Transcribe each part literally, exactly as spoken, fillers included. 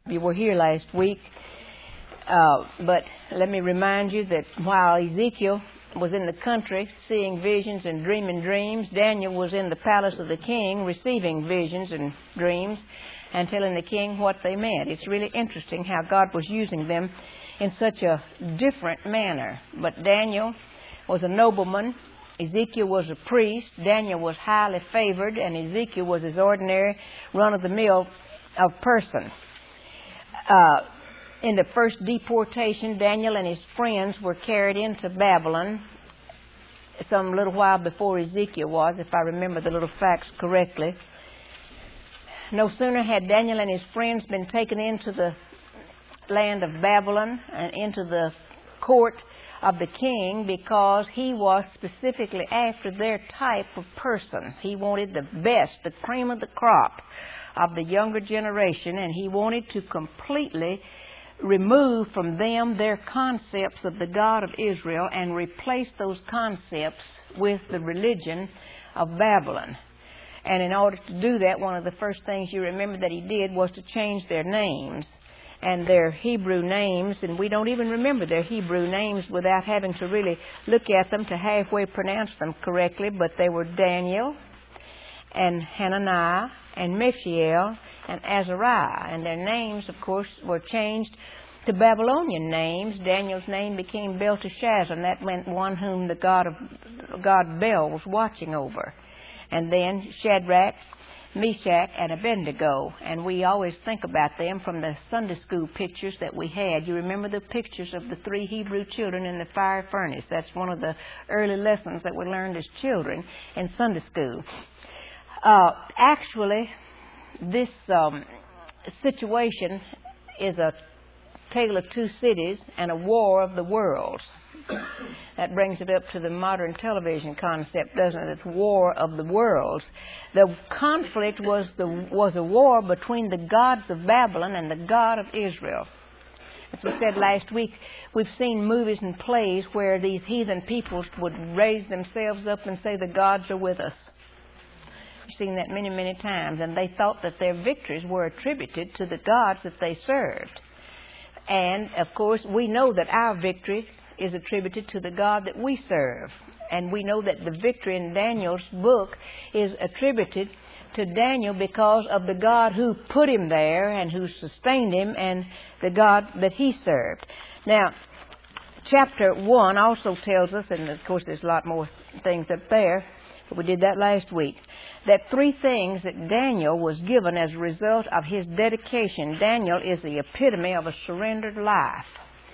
You were here last week, uh, but let me remind you that while Ezekiel was in the country seeing visions and dreaming dreams, Daniel was in the palace of the king receiving visions and dreams and telling the king what they meant. It's really interesting how God was using them in such a different manner. But Daniel was a nobleman, Ezekiel was a priest, Daniel was highly favored, and Ezekiel was his ordinary run-of-the-mill of person. Uh, in the first deportation, Daniel and his friends were carried into Babylon some little while before Ezekiel was, if I remember the little facts correctly. No sooner had Daniel and his friends been taken into the land of Babylon and into the court of the king, because he was specifically after their type of person. He wanted the best, the cream of the crop of the younger generation, and he wanted to completely remove from them their concepts of the God of Israel and replace those concepts with the religion of Babylon. And in order to do that, one of the first things you remember that he did was to change their names and their Hebrew names, and we don't even remember their Hebrew names without having to really look at them to halfway pronounce them correctly, but they were Daniel and Hananiah and Mishael and Azariah, and their names, of course, were changed to Babylonian names. Daniel's name became Belteshazzar, and that meant one whom the God of God Bel was watching over. And then Shadrach, Meshach, and Abednego, and we always think about them from the Sunday school pictures that we had. You remember the pictures of the three Hebrew children in the fire furnace. That's one of the early lessons that we learned as children in Sunday school. Uh, actually, this um, situation is a tale of two cities and a war of the worlds. That brings it up to the modern television concept, doesn't it? It's war of the worlds. The conflict was the was a war between the gods of Babylon and the God of Israel. As we said last week, we've seen movies and plays where these heathen peoples would raise themselves up and say the gods are with us. We've seen that many, many times, and they thought that their victories were attributed to the gods that they served. And, of course, we know that our victory is attributed to the God that we serve. And we know that the victory in Daniel's book is attributed to Daniel because of the God who put him there and who sustained him and the God that he served. Now, chapter one also tells us, and of course there's a lot more things up there, but we did that last week, that three things that Daniel was given as a result of his dedication. Daniel is the epitome of a surrendered life.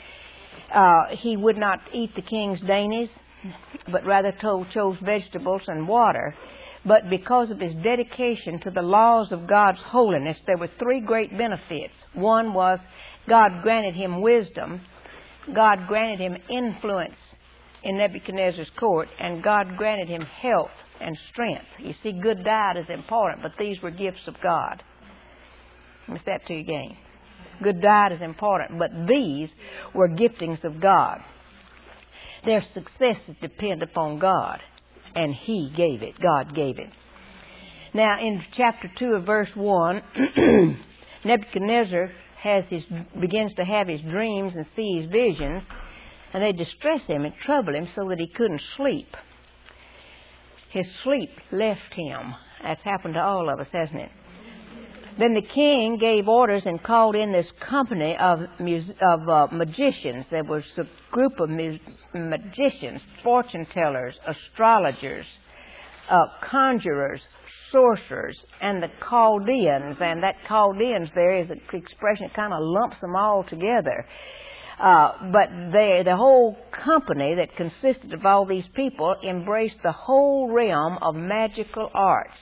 Uh, he would not eat the king's dainties, but rather to- chose vegetables and water. But because of his dedication to the laws of God's holiness, there were three great benefits. One was God granted him wisdom, God granted him influence in Nebuchadnezzar's court, and God granted him health and strength. You see, good diet is important, but these were gifts of God. Let me say that to you again. Good diet is important, but these were giftings of God. Their successes depend upon God, and He gave it. God gave it. Now, in chapter two of verse one, Nebuchadnezzar has his begins to have his dreams and see his visions, and they distress him and trouble him so that he couldn't sleep. His sleep left him. That's happened to all of us, hasn't it? Then the king gave orders and called in this company of, of uh, magicians. There was a group of mu- magicians, fortune tellers, astrologers, uh, conjurers, sorcerers, and the Chaldeans. And that Chaldeans there is an expression that kind of lumps them all together. Uh, but they, the whole company that consisted of all these people embraced the whole realm of magical arts.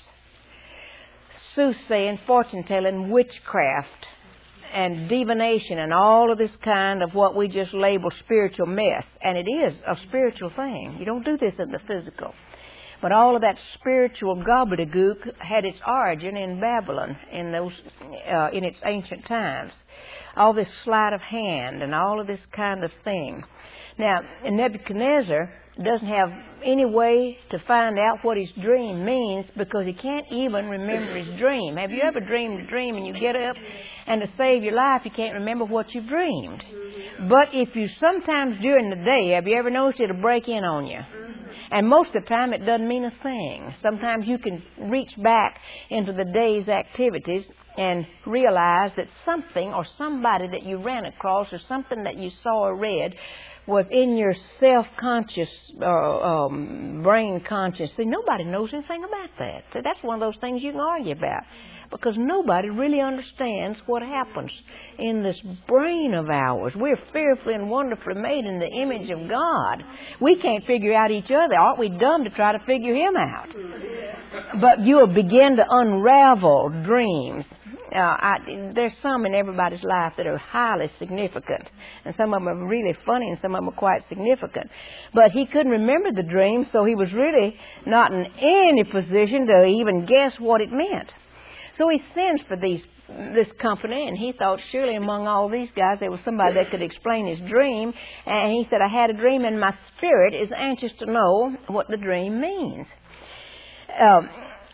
Soothsaying, fortune-telling, witchcraft, and divination, and all of this kind of what we just label spiritual mess. And it is a spiritual thing. You don't do this in the physical. But all of that spiritual gobbledygook had its origin in Babylon in those uh, in its ancient times. All this sleight of hand and all of this kind of thing. Now, Nebuchadnezzar doesn't have any way to find out what his dream means because he can't even remember his dream. Have you ever dreamed a dream and you get up and to save your life you can't remember what you dreamed? But if you sometimes during the day, have you ever noticed it'll break in on you? And most of the time it doesn't mean a thing. Sometimes you can reach back into the day's activities and realize that something or somebody that you ran across or something that you saw or read was in your self-conscious or um, brain conscious. See, nobody knows anything about that. So that's one of those things you can argue about because nobody really understands what happens in this brain of ours. We're fearfully and wonderfully made in the image of God. We can't figure out each other. Aren't we dumb to try to figure Him out? But you'll begin to unravel dreams. Uh, I, there's some in everybody's life that are highly significant, and some of them are really funny, and some of them are quite significant. But he couldn't remember the dream, so he was really not in any position to even guess what it meant. So he sends for these this company, and he thought surely among all these guys there was somebody that could explain his dream. And he said, "I had a dream, and my spirit is anxious to know what the dream means." Um,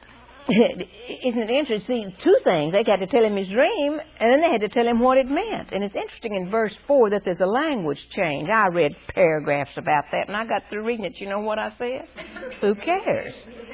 Isn't it interesting? See, two things. They got to tell him his dream, and then they had to tell him what it meant. And it's interesting in verse four that there's a language change. I read paragraphs about that, and I got through reading it. You know what I said? Who cares?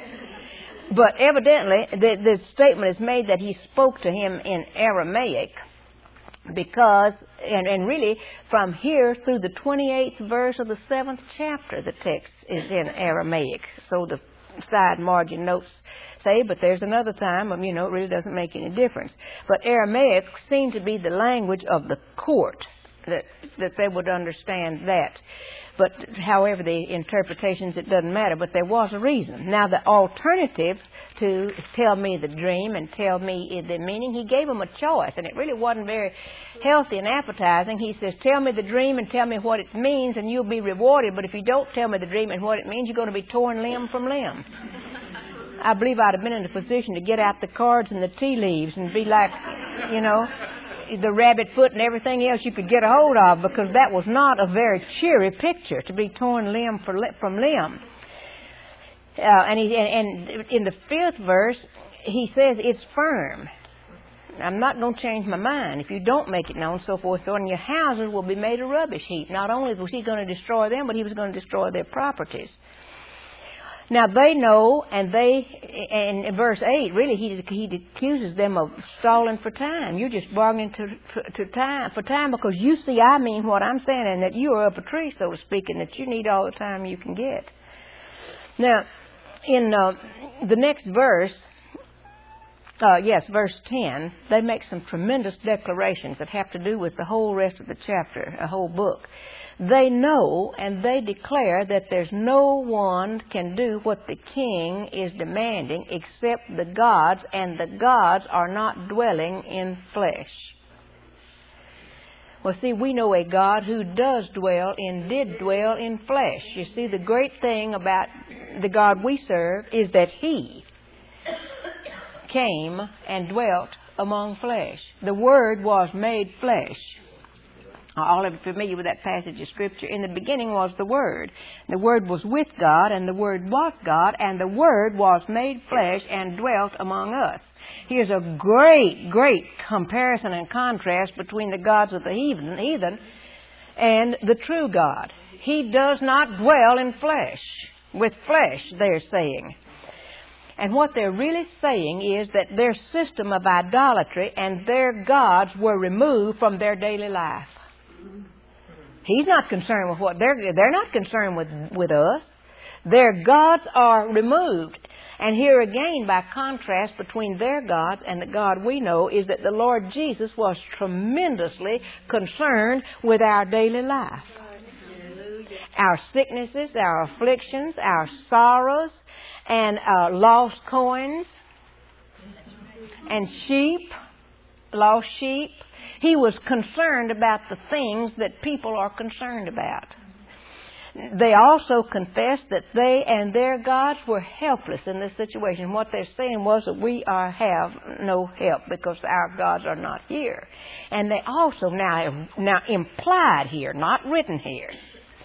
But evidently, the, the statement is made that he spoke to him in Aramaic because, and, and really, from here through the twenty-eighth verse of the seventh chapter, the text is in Aramaic. So the side margin notes say, but there's another time, you know, it really doesn't make any difference. But Aramaic seemed to be the language of the court, that that they would understand that. But however the interpretations, it doesn't matter, but there was a reason. Now the alternative to tell me the dream and tell me the meaning, he gave them a choice, and it really wasn't very healthy and appetizing. He says, tell me the dream and tell me what it means and you'll be rewarded, but if you don't tell me the dream and what it means, you're going to be torn limb from limb. I believe I'd have been in a position to get out the cards and the tea leaves and be like, you know, the rabbit foot and everything else you could get a hold of, because that was not a very cheery picture to be torn limb for li- from limb. Uh, and, he, and, and in the fifth verse, he says it's firm. I'm not going to change my mind if you don't make it known, so forth. So, and your houses will be made a rubbish heap. Not only was he going to destroy them, but he was going to destroy their properties. Now they know, and they, and in verse eight, really, he he accuses them of stalling for time. You're just bargaining to, to time for time because you see I mean what I'm saying, and that you are up a tree, so to speak, and that you need all the time you can get. Now, in uh, the next verse, uh, yes, verse ten, they make some tremendous declarations that have to do with the whole rest of the chapter, a whole book. They know and they declare that there's no one can do what the king is demanding except the gods, and the gods are not dwelling in flesh. Well, see, we know a God who does dwell and did dwell in flesh. You see, the great thing about the God we serve is that He came and dwelt among flesh. The Word was made flesh. All of you are familiar with that passage of Scripture. In the beginning was the Word. The Word was with God, and the Word was God, and the Word was made flesh and dwelt among us. Here's a great, great comparison and contrast between the gods of the heathen, heathen and the true God. He does not dwell in flesh. With flesh, they're saying. And what they're really saying is that their system of idolatry and their gods were removed from their daily life. He's not concerned with what they're they're not concerned with with us. Their gods are removed. And here again, by contrast between their gods and the God we know, is that the Lord Jesus was tremendously concerned with our daily life. Our sicknesses, our afflictions, our sorrows, and uh, lost coins, and sheep, lost sheep. He was concerned about the things that people are concerned about. They also confessed that they and their gods were helpless in this situation. What they're saying was that we are have no help because our gods are not here. And they also now, now implied here, not written here,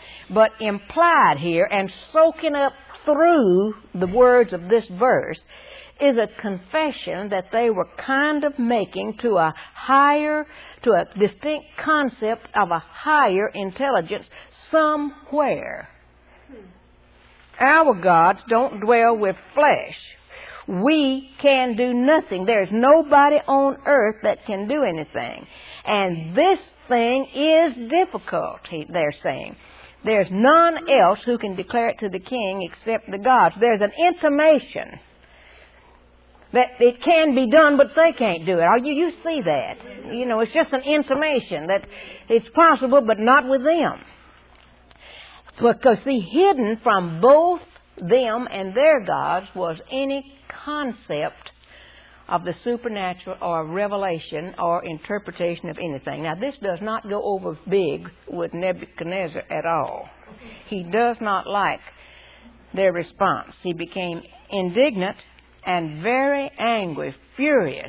But implied here and soaking up through the words of this verse is a confession that they were kind of making to a higher, to a distinct concept of a higher intelligence somewhere. Our gods don't dwell with flesh. We can do nothing. There's nobody on earth that can do anything. And this thing is difficult, they're saying. There's none else who can declare it to the king except the gods. There's an intimation that it can be done, but they can't do it. You, you see that. You know, it's just an intimation that it's possible, but not with them. Because, see, hidden from both them and their gods was any concept of the supernatural or revelation or interpretation of anything. Now, this does not go over big with Nebuchadnezzar at all. He does not like their response. He became indignant and very angry, furious,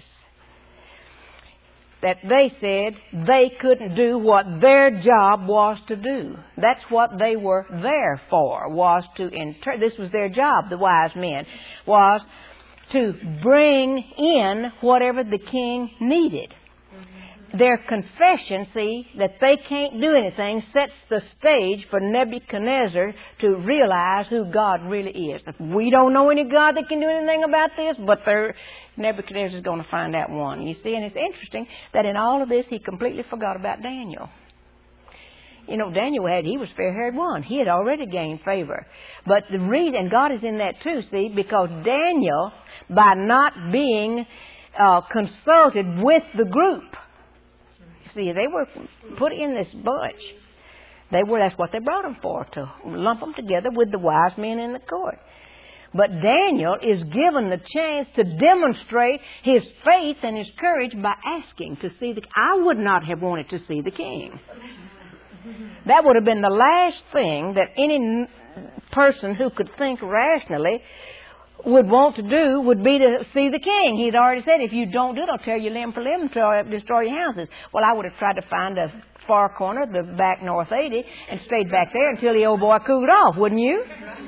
that they said they couldn't do what their job was to do. That's what they were there for, was to inter- this was their job, the wise men, was to bring in whatever the king needed. Their confession, see, that they can't do anything sets the stage for Nebuchadnezzar to realize who God really is. We don't know any God that can do anything about this, but Nebuchadnezzar is going to find out one. You see, and it's interesting that in all of this he completely forgot about Daniel. You know, Daniel had, he was fair-haired one. He had already gained favor. But the reason, and God is in that too, see, because Daniel, by not being uh, consulted with the group, see, they were put in this bunch. They were, that's what they brought them for, to lump them together with the wise men in the court. But Daniel is given the chance to demonstrate his faith and his courage by asking to see the, I would not have wanted to see the king. That would have been the last thing that any person who could think rationally would want to do would be to see the king. He'd already said, if you don't do it, I'll tear you limb for limb and destroy your houses. Well, I would have tried to find a far corner, the back north eighty, and stayed back there until the old boy cooled off, wouldn't you?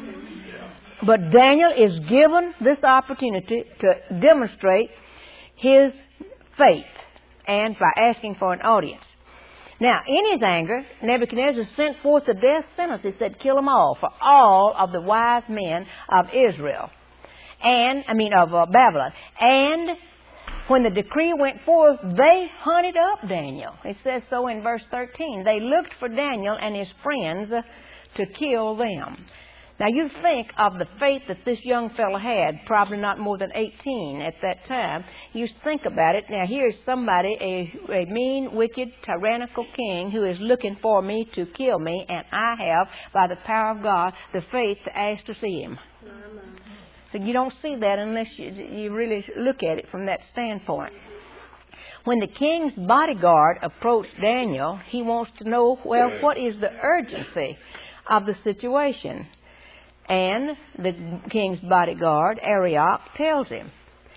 But Daniel is given this opportunity to demonstrate his faith and by asking for an audience. Now, in his anger, Nebuchadnezzar sent forth the death sentence. He said, kill them all, for all of the wise men of Israel. And, I mean, of uh, Babylon. And when the decree went forth, they hunted up Daniel. It says so in verse thirteen. They looked for Daniel and his friends uh, to kill them. Now, you think of the faith that this young fellow had, probably not more than eighteen at that time. You think about it. Now, here's somebody, a, a mean, wicked, tyrannical king who is looking for me to kill me, and I have, by the power of God, the faith to ask to see him. So you don't see that unless you, you really look at it from that standpoint. When the king's bodyguard approached Daniel, he wants to know, well, what is the urgency of the situation? And the king's bodyguard, Arioch, tells him.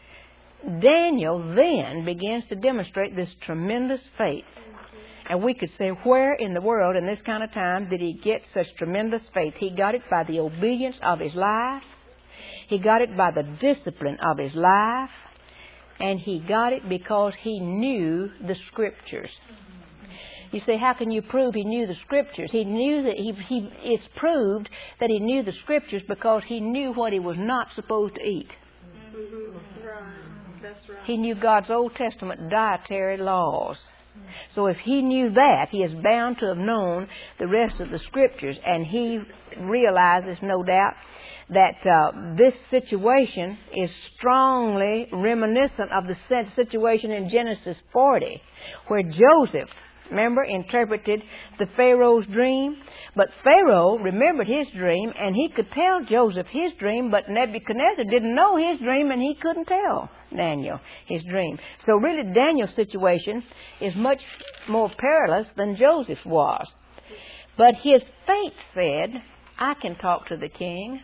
Daniel then begins to demonstrate this tremendous faith. And we could say, where in the world in this kind of time did he get such tremendous faith? He got it by the obedience of his life. He got it by the discipline of his life. And he got it because he knew the Scriptures. You say, how can you prove he knew the Scriptures? He knew that he, he, it's proved that he knew the Scriptures because he knew what he was not supposed to eat. Mm-hmm. Right. That's right. He knew God's Old Testament dietary laws. So if he knew that, he is bound to have known the rest of the Scriptures. And he realizes, no doubt, that uh, this situation is strongly reminiscent of the situation in Genesis forty, where Joseph, remember, interpreted the Pharaoh's dream. But Pharaoh remembered his dream, and he could tell Joseph his dream, but Nebuchadnezzar didn't know his dream, and he couldn't tell Daniel his dream. So really, Daniel's situation is much more perilous than Joseph's was. But his faith said, I can talk to the king.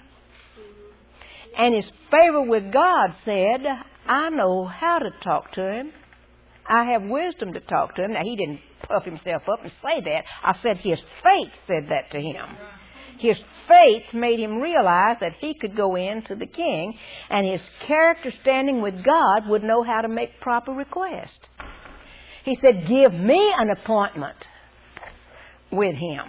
And his favor with God said, I know how to talk to him. I have wisdom to talk to him. Now, he didn't puff himself up and say that. I said his faith said that to him. His faith made him realize that he could go in to the king, and his character standing with God would know how to make proper request. He said, give me an appointment with him.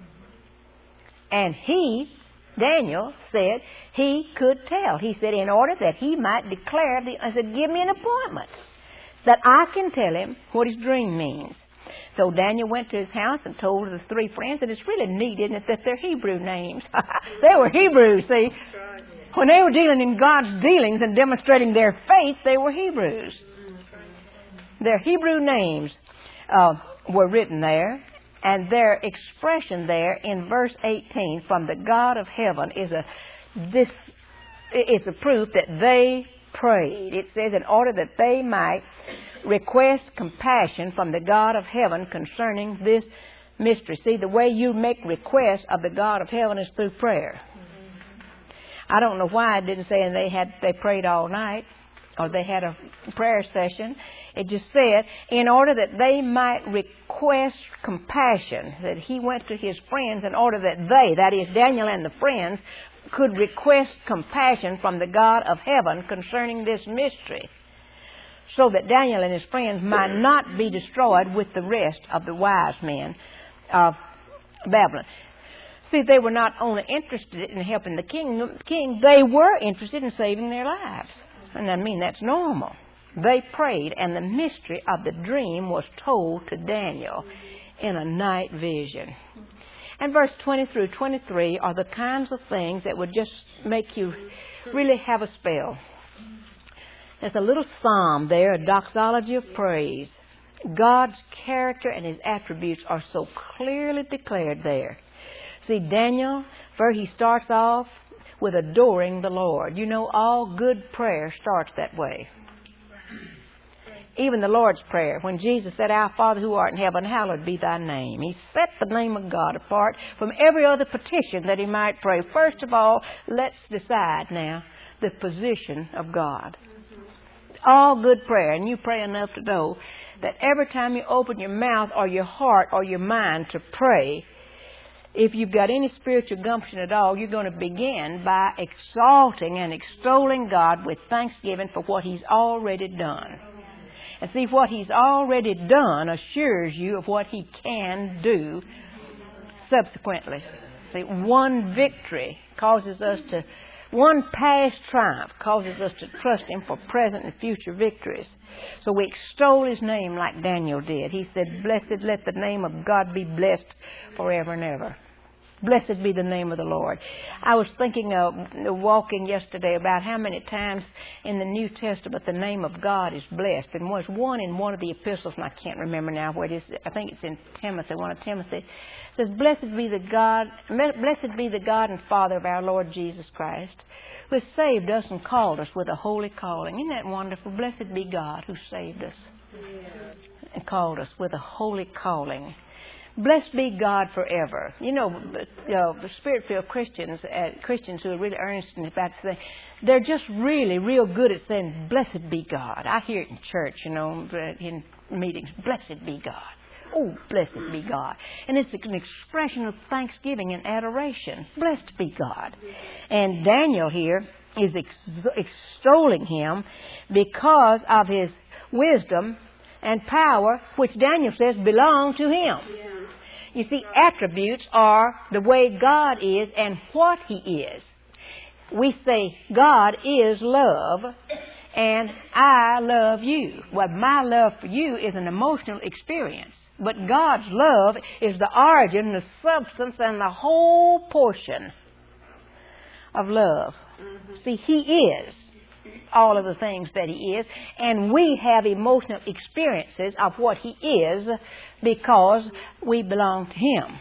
And he, Daniel, said he could tell. He said, in order that he might declare, the, I said, give me an appointment that I can tell him what his dream means. So Daniel went to his house and told his three friends, and it's really neat, isn't it, that they're Hebrew names. They were Hebrews, see. When they were dealing in God's dealings and demonstrating their faith, they were Hebrews. Their Hebrew names uh, were written there, and their expression there in verse eighteen, from the God of heaven, is a this it's a proof that they prayed. It says, in order that they might request compassion from the God of heaven concerning this mystery. See, the way you make requests of the God of heaven is through prayer. I don't know why it didn't say and they had they prayed all night or they had a prayer session. It just said, in order that they might request compassion, that he went to his friends in order that they, that is Daniel and the friends, could request compassion from the God of heaven concerning this mystery, so that Daniel and his friends might not be destroyed with the rest of the wise men of Babylon. See, they were not only interested in helping the king, king, they were interested in saving their lives. And I mean, that's normal. They prayed, and the mystery of the dream was told to Daniel in a night vision. And verse twenty through twenty-three are the kinds of things that would just make you really have a spell. There's a little psalm there, a doxology of praise. God's character and his attributes are so clearly declared there. See, Daniel, first he starts off with adoring the Lord. You know, all good prayer starts that way. Even the Lord's Prayer, when Jesus said, Our Father who art in heaven, hallowed be thy name. He set the name of God apart from every other petition that he might pray. First of all, let's decide now the position of God. All good prayer, and you pray enough to know that every time you open your mouth or your heart or your mind to pray, if you've got any spiritual gumption at all, you're going to begin by exalting and extolling God with thanksgiving for what he's already done. And see, what he's already done assures you of what he can do subsequently. See, one victory causes us to, one past triumph causes us to trust him for present and future victories. So we extol his name like Daniel did. He said, Blessed, let the name of God be blessed forever and ever. Blessed be the name of the Lord. I was thinking of walking yesterday about how many times in the New Testament the name of God is blessed. And was one in one of the epistles, and I can't remember now where it is. I think it's in Timothy, one of Timothy. It says, Blessed be the God, blessed be the God and Father of our Lord Jesus Christ, who has saved us and called us with a holy calling. Isn't that wonderful? Blessed be God who saved us and called us with a holy calling. Blessed be God forever. You know, you know the Spirit-filled Christians, uh, Christians who are really earnest about saying, they're just really real good at saying, Blessed be God. I hear it in church, you know, in meetings. Blessed be God. Oh, blessed be God. And it's an expression of thanksgiving and adoration. Blessed be God. And Daniel here is ex- extolling him because of his wisdom and power, which Daniel says belong to him. Yeah. You see, attributes are the way God is and what he is. We say God is love and I love you. Well, my love for you is an emotional experience. But God's love is the origin, the substance, and the whole portion of love. Mm-hmm. See, he is all of the things that he is, and we have emotional experiences of what he is because we belong to him.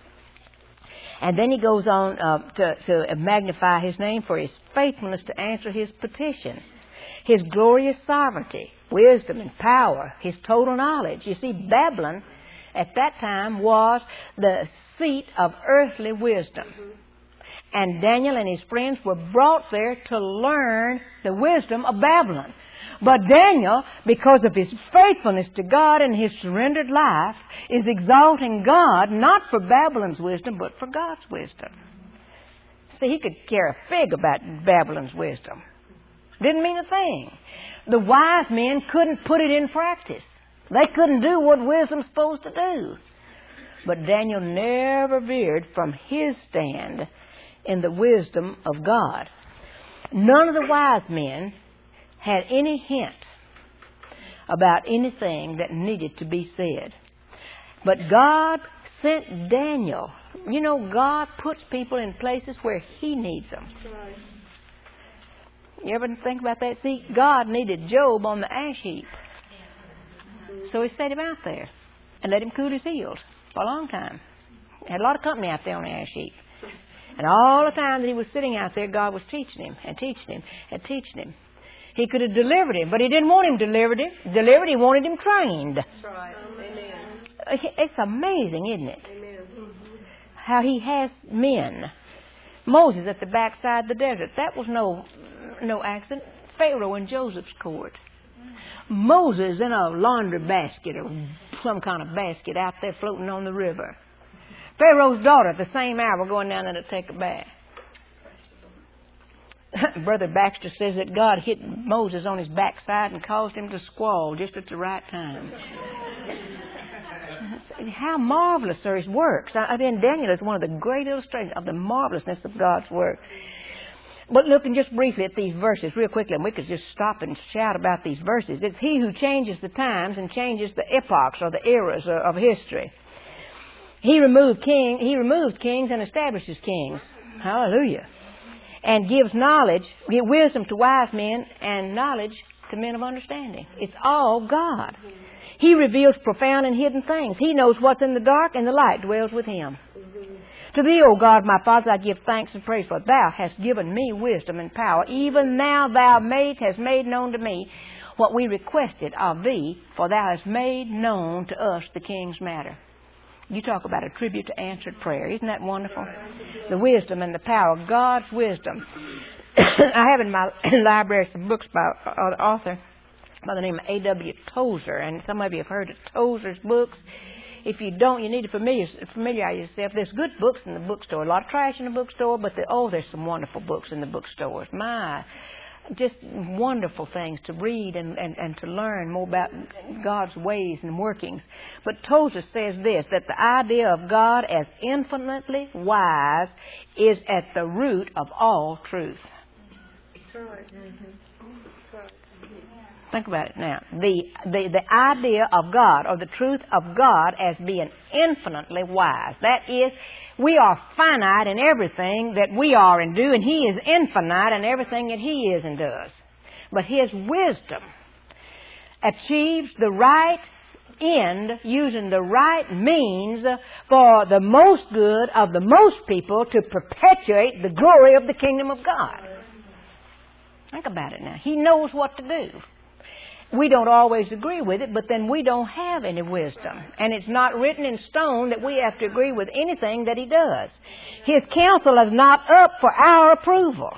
And then he goes on uh, to, to magnify his name for his faithfulness to answer his petition, his glorious sovereignty, wisdom and power, his total knowledge. You see, Babylon at that time was the seat of earthly wisdom. And Daniel and his friends were brought there to learn the wisdom of Babylon. But Daniel, because of his faithfulness to God and his surrendered life, is exalting God not for Babylon's wisdom, but for God's wisdom. See, he could care a fig about Babylon's wisdom. Didn't mean a thing. The wise men couldn't put it in practice. They couldn't do what wisdom's supposed to do. But Daniel never veered from his stand in the wisdom of God. None of the wise men had any hint about anything that needed to be said. But God sent Daniel. You know, God puts people in places where He needs them. You ever think about that? See, God needed Job on the ash heap. So He set him out there and let him cool his heels for a long time. Had a lot of company out there on the ash heap. And all the time that he was sitting out there, God was teaching him and teaching him and teaching him. He could have delivered him, but He didn't want him delivered. Him. Delivered, He wanted him trained. That's right. Amen. It's amazing, isn't it? Amen. How He has men. Moses at the backside of the desert. That was no no accident. Pharaoh in Joseph's court. Moses in a laundry basket or some kind of basket out there floating on the river. Pharaoh's daughter at the same hour going down there to take a bath. Brother Baxter says that God hit Moses on his backside and caused him to squall just at the right time. How marvelous are His works. I mean, Daniel is one of the great illustrations of the marvelousness of God's work. But looking just briefly at these verses, real quickly, and we could just stop and shout about these verses. It's He who changes the times and changes the epochs or the eras of history. He removed king, He removes kings and establishes kings. Hallelujah. And gives knowledge, wisdom to wise men and knowledge to men of understanding. It's all God. He reveals profound and hidden things. He knows what's in the dark, and the light dwells with Him. To Thee, O God, my Father, I give thanks and praise, for Thou hast given me wisdom and power. Even now Thou made, hast made known to me what we requested of Thee, for Thou hast made known to us the King's matter. You talk about a tribute to answered prayer. Isn't that wonderful? The wisdom and the power, God's wisdom. I have in my library some books by an author by the name of A W Tozer, and some of you have heard of Tozer's books. If you don't, you need to familiar, familiarize yourself. There's good books in the bookstore, a lot of trash in the bookstore, but the, oh, there's some wonderful books in the bookstores. My, just wonderful things to read and, and, and to learn more about God's ways and workings. But Tozer says this, that the idea of God as infinitely wise is at the root of all truth. Think about it now. The, the, the idea of God, or the truth of God as being infinitely wise. That is, we are finite in everything that we are and do, and He is infinite in everything that He is and does. But His wisdom achieves the right end using the right means for the most good of the most people to perpetuate the glory of the kingdom of God. Think about it now. He knows what to do. We don't always agree with it, but then we don't have any wisdom. And it's not written in stone that we have to agree with anything that He does. His counsel is not up for our approval.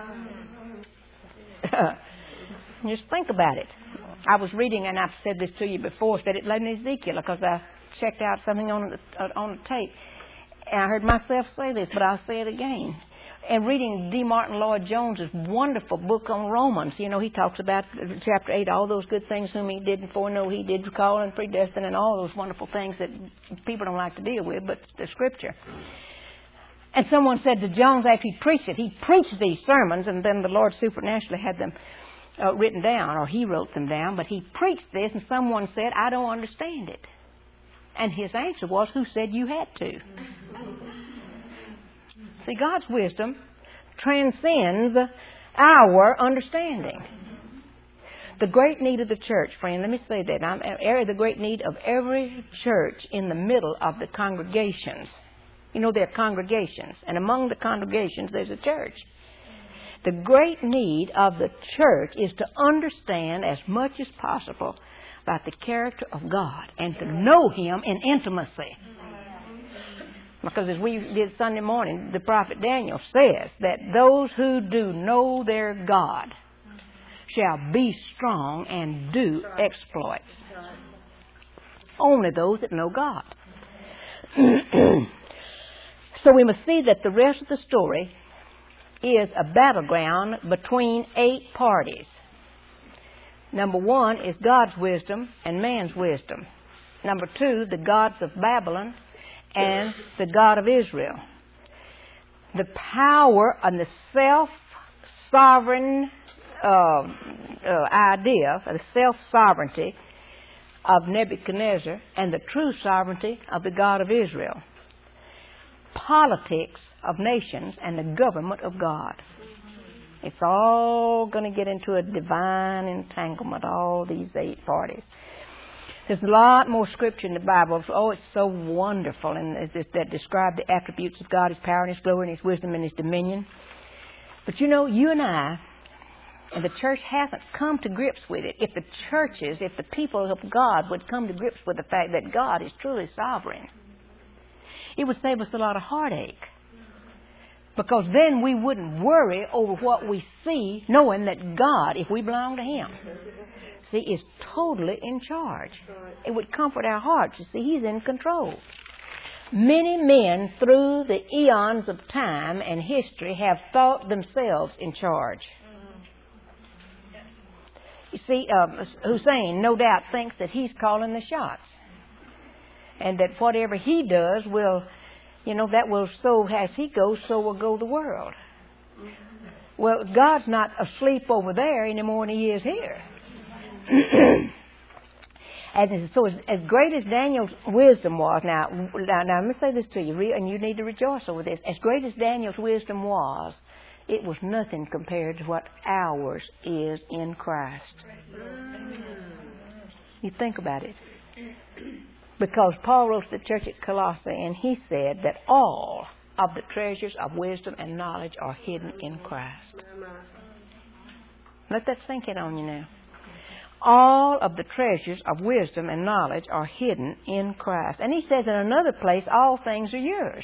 Just think about it. I was reading, and I've said this to you before, said it in Ezekiel, because I checked out something on the, on the tape. And I heard myself say this, but I'll say it again. And reading D. Martin Lloyd-Jones's wonderful book on Romans, you know, he talks about chapter eight, all those good things whom He did foreknow, He did call and predestine, and all those wonderful things that people don't like to deal with, but the Scripture. And someone said to Jones after he preached it, he preached these sermons, and then the Lord supernaturally had them uh, written down, or He wrote them down, but he preached this, and someone said, I don't understand it. And his answer was, who said you had to? See, God's wisdom transcends our understanding. The great need of the church, friend, let me say that. I'm, the great need of every church in the middle of the congregations. You know, there are congregations, and among the congregations there's a church. The great need of the church is to understand as much as possible about the character of God and to know Him in intimacy. Because as we did Sunday morning, the prophet Daniel says that those who do know their God shall be strong and do exploits. Only those that know God. So we must see that the rest of the story is a battleground between eight parties. Number one is God's wisdom and man's wisdom. Number two, the gods of Babylon and the God of Israel. The power and the self-sovereign uh, uh, idea, the self-sovereignty of Nebuchadnezzar and the true sovereignty of the God of Israel. Politics of nations and the government of God. It's all going to get into a divine entanglement, all these eight parties. There's a lot more scripture in the Bible. Oh, it's so wonderful, and that describe the attributes of God, His power and His glory and His wisdom and His dominion. But you know, you and I, and the church hasn't come to grips with it. If the churches, if the people of God would come to grips with the fact that God is truly sovereign, it would save us a lot of heartache. Because then we wouldn't worry over what we see, knowing that God, if we belong to Him, see, is totally in charge. It would comfort our hearts. You see, He's in control. Many men through the eons of time and history have thought themselves in charge. You see, um, Hussein no doubt thinks that he's calling the shots. And that whatever he does will, you know, that will, so as he goes, so will go the world. Well, God's not asleep over there any more than He is here. And so as, as great as Daniel's wisdom was, now, now, now let me say this to you, and you need to rejoice over this. As great as Daniel's wisdom was, it was nothing compared to what ours is in Christ. You think about it. Because Paul wrote to the church at Colossae, and he said that all of the treasures of wisdom and knowledge are hidden in Christ. Let that sink in on you now. All of the treasures of wisdom and knowledge are hidden in Christ. And he says in another place, all things are yours.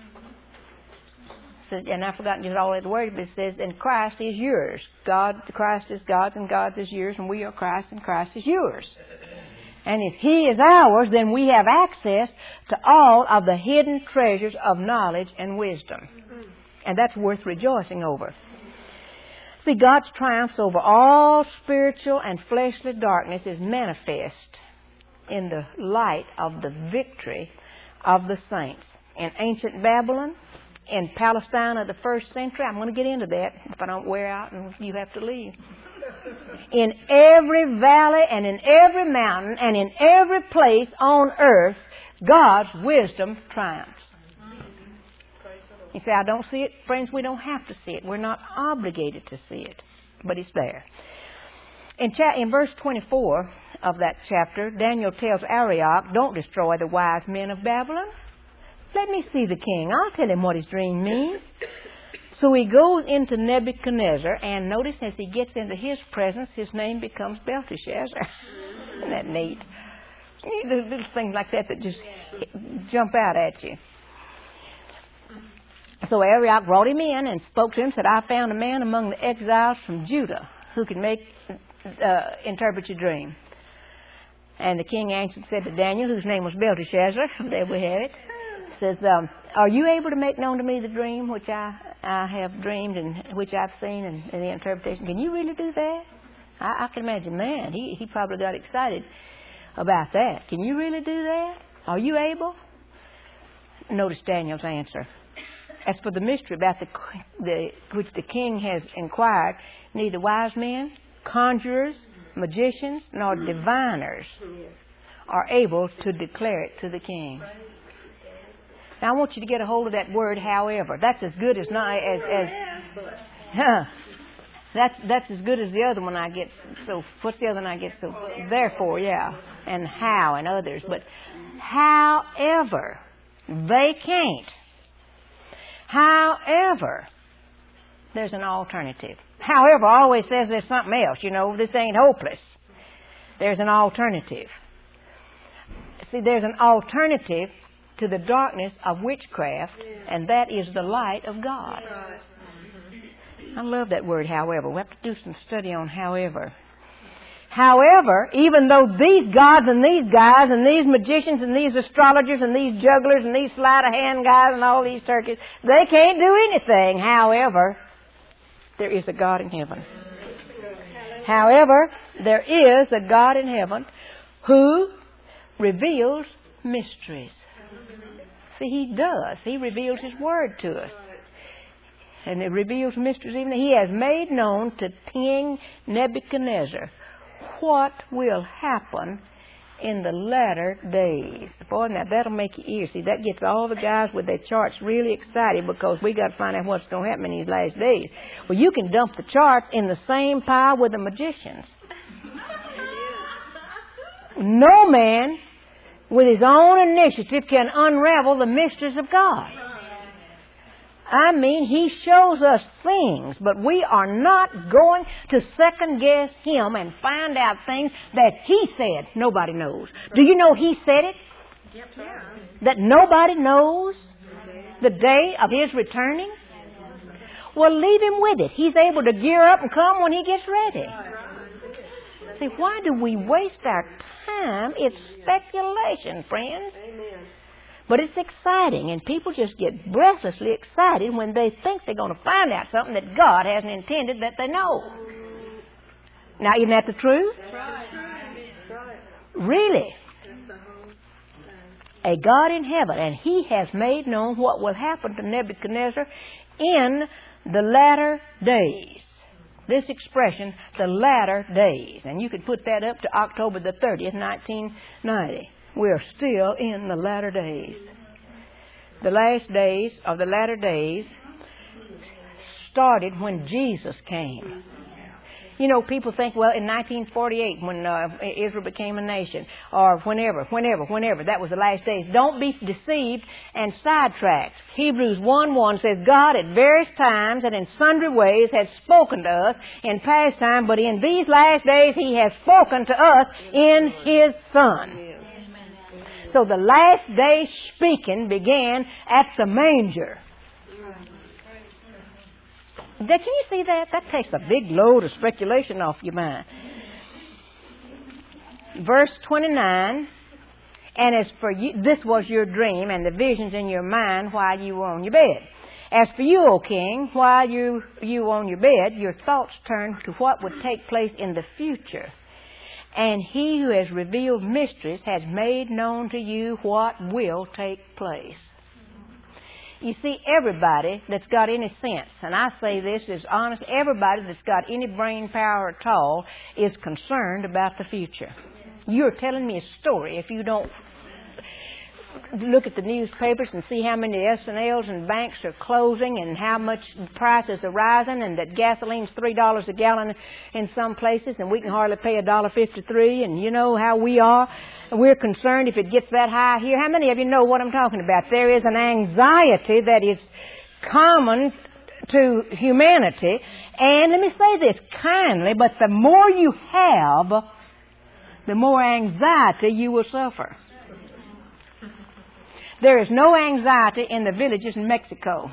And I've forgotten just all that word, but it says, and Christ is yours. God, Christ is God's, and God's is yours, and we are Christ, and Christ is yours. And if He is ours, then we have access to all of the hidden treasures of knowledge and wisdom. And that's worth rejoicing over. See, God's triumphs over all spiritual and fleshly darkness is manifest in the light of the victory of the saints. In ancient Babylon, in Palestine of the first century, I'm going to get into that if I don't wear out and you have to leave. In every valley and in every mountain and in every place on earth, God's wisdom triumphs. You say, I don't see it. Friends, we don't have to see it. We're not obligated to see it. But it's there. In, cha- in verse twenty-four of that chapter, Daniel tells Arioch, don't destroy the wise men of Babylon. Let me see the king. I'll tell him what his dream means. So he goes into Nebuchadnezzar, and notice as he gets into his presence, his name becomes Belteshazzar. Isn't that neat? There's little things like that that just jump out at you. So Arioch brought him in and spoke to him, said, I found a man among the exiles from Judah who can make uh, interpret your dream. And the king answered, said to Daniel, whose name was Belteshazzar, there we have it, says, um, are you able to make known to me the dream which I, I have dreamed and which I've seen and, and the interpretation? Can you really do that? I, I can imagine, man, he, he probably got excited about that. Can you really do that? Are you able? Notice Daniel's answer. As for the mystery about the, the which the king has inquired, neither wise men, conjurers, magicians, nor diviners are able to declare it to the king. Now I want you to get a hold of that word, however. That's as good as not as as huh, that's that's as good as the other one I get. So what's the other one I get? So therefore, yeah, and how and others. But however, they can't. However, there's an alternative. However, always says there's something else. You know, this ain't hopeless. There's an alternative. See, there's an alternative to the darkness of witchcraft, and that is the light of God. I love that word, however. We have to do some study on however. However, even though these gods and these guys and these magicians and these astrologers and these jugglers and these sleight of hand guys and all these turkeys, they can't do anything. However, there is a God in heaven. However, there is a God in heaven who reveals mysteries. See, He does. He reveals His Word to us. And it reveals mysteries even. He has made known to King Nebuchadnezzar what will happen in the latter days. Boy, now that'll make your ears. See, that gets all the guys with their charts really excited because we got to find out what's going to happen in these last days. Well, you can dump the charts in the same pile with the magicians. No man with his own initiative can unravel the mysteries of God. I mean, He shows us things, but we are not going to second guess Him and find out things that He said nobody knows. Do you know He said it? Yep. That nobody knows the day of His returning? Well, leave Him with it. He's able to gear up and come when He gets ready. See, why do we waste our time? It's speculation, friends. Amen. But it's exciting, and people just get breathlessly excited when they think they're going to find out something that God hasn't intended that they know. Now, isn't that the truth? That's right. That's right. Really? A God in heaven, and He has made known what will happen to Nebuchadnezzar in the latter days. This expression, the latter days. And you could put that up to October the thirtieth, nineteen ninety. We are still in the latter days. The last days of the latter days started when Jesus came. You know, people think, well, in nineteen forty-eight, when uh, Israel became a nation, or whenever, whenever, whenever, that was the last days. Don't be deceived and sidetracked. Hebrews one one says, God at various times and in sundry ways has spoken to us in past time, but in these last days He has spoken to us in His Son. So the last day speaking began at the manger. Can you see that? That takes a big load of speculation off your mind. Verse twenty-nine, and as for you, this was your dream and the visions in your mind while you were on your bed. As for you, O king, while you, you were on your bed, your thoughts turned to what would take place in the future. And He who has revealed mysteries has made known to you what will take place. You see, everybody that's got any sense, and I say this is honest, everybody that's got any brain power at all is concerned about the future. You're telling me a story if you don't look at the newspapers and see how many S and L's and banks are closing and how much prices are rising and that gasoline's three dollars a gallon in some places and we can hardly pay one dollar fifty-three, and you know how we are. We're concerned if it gets that high here. How many of you know what I'm talking about? There is an anxiety that is common to humanity. And let me say this kindly, but the more you have, the more anxiety you will suffer. There is no anxiety in the villages in Mexico.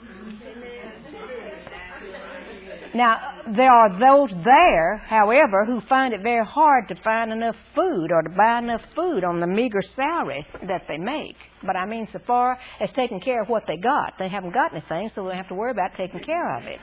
Now, there are those there, however, who find it very hard to find enough food or to buy enough food on the meager salary that they make. But I mean, so far as taking care of what they got, they haven't got anything, so they don't have to worry about taking care of it.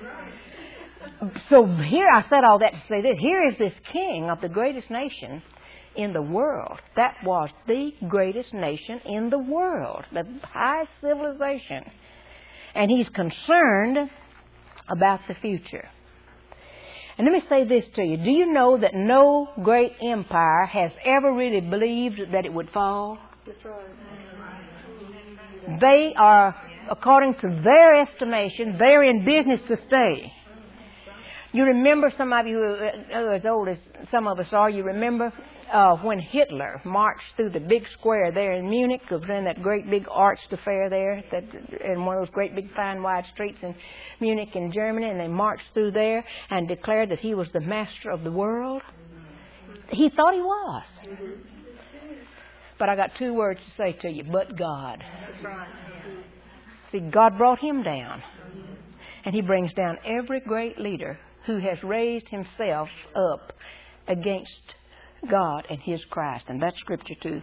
So here, I said all that to say this. Here is this king of the greatest nation in the world. That was the greatest nation in the world, the highest civilization. And he's concerned about the future. And let me say this to you. Do you know that no great empire has ever really believed that it would fall? That's right. They are, according to their estimation, they're in business to stay. You remember, some of you who are as old as some of us are, you remember uh, when Hitler marched through the big square there in Munich, was in that great big arched affair there, that in one of those great big fine wide streets in Munich in Germany, and they marched through there and declared that he was the master of the world. He thought he was. But I got two words to say to you, but God. See, God brought him down. And he brings down every great leader who has raised himself up against God and his Christ. And that's Scripture too.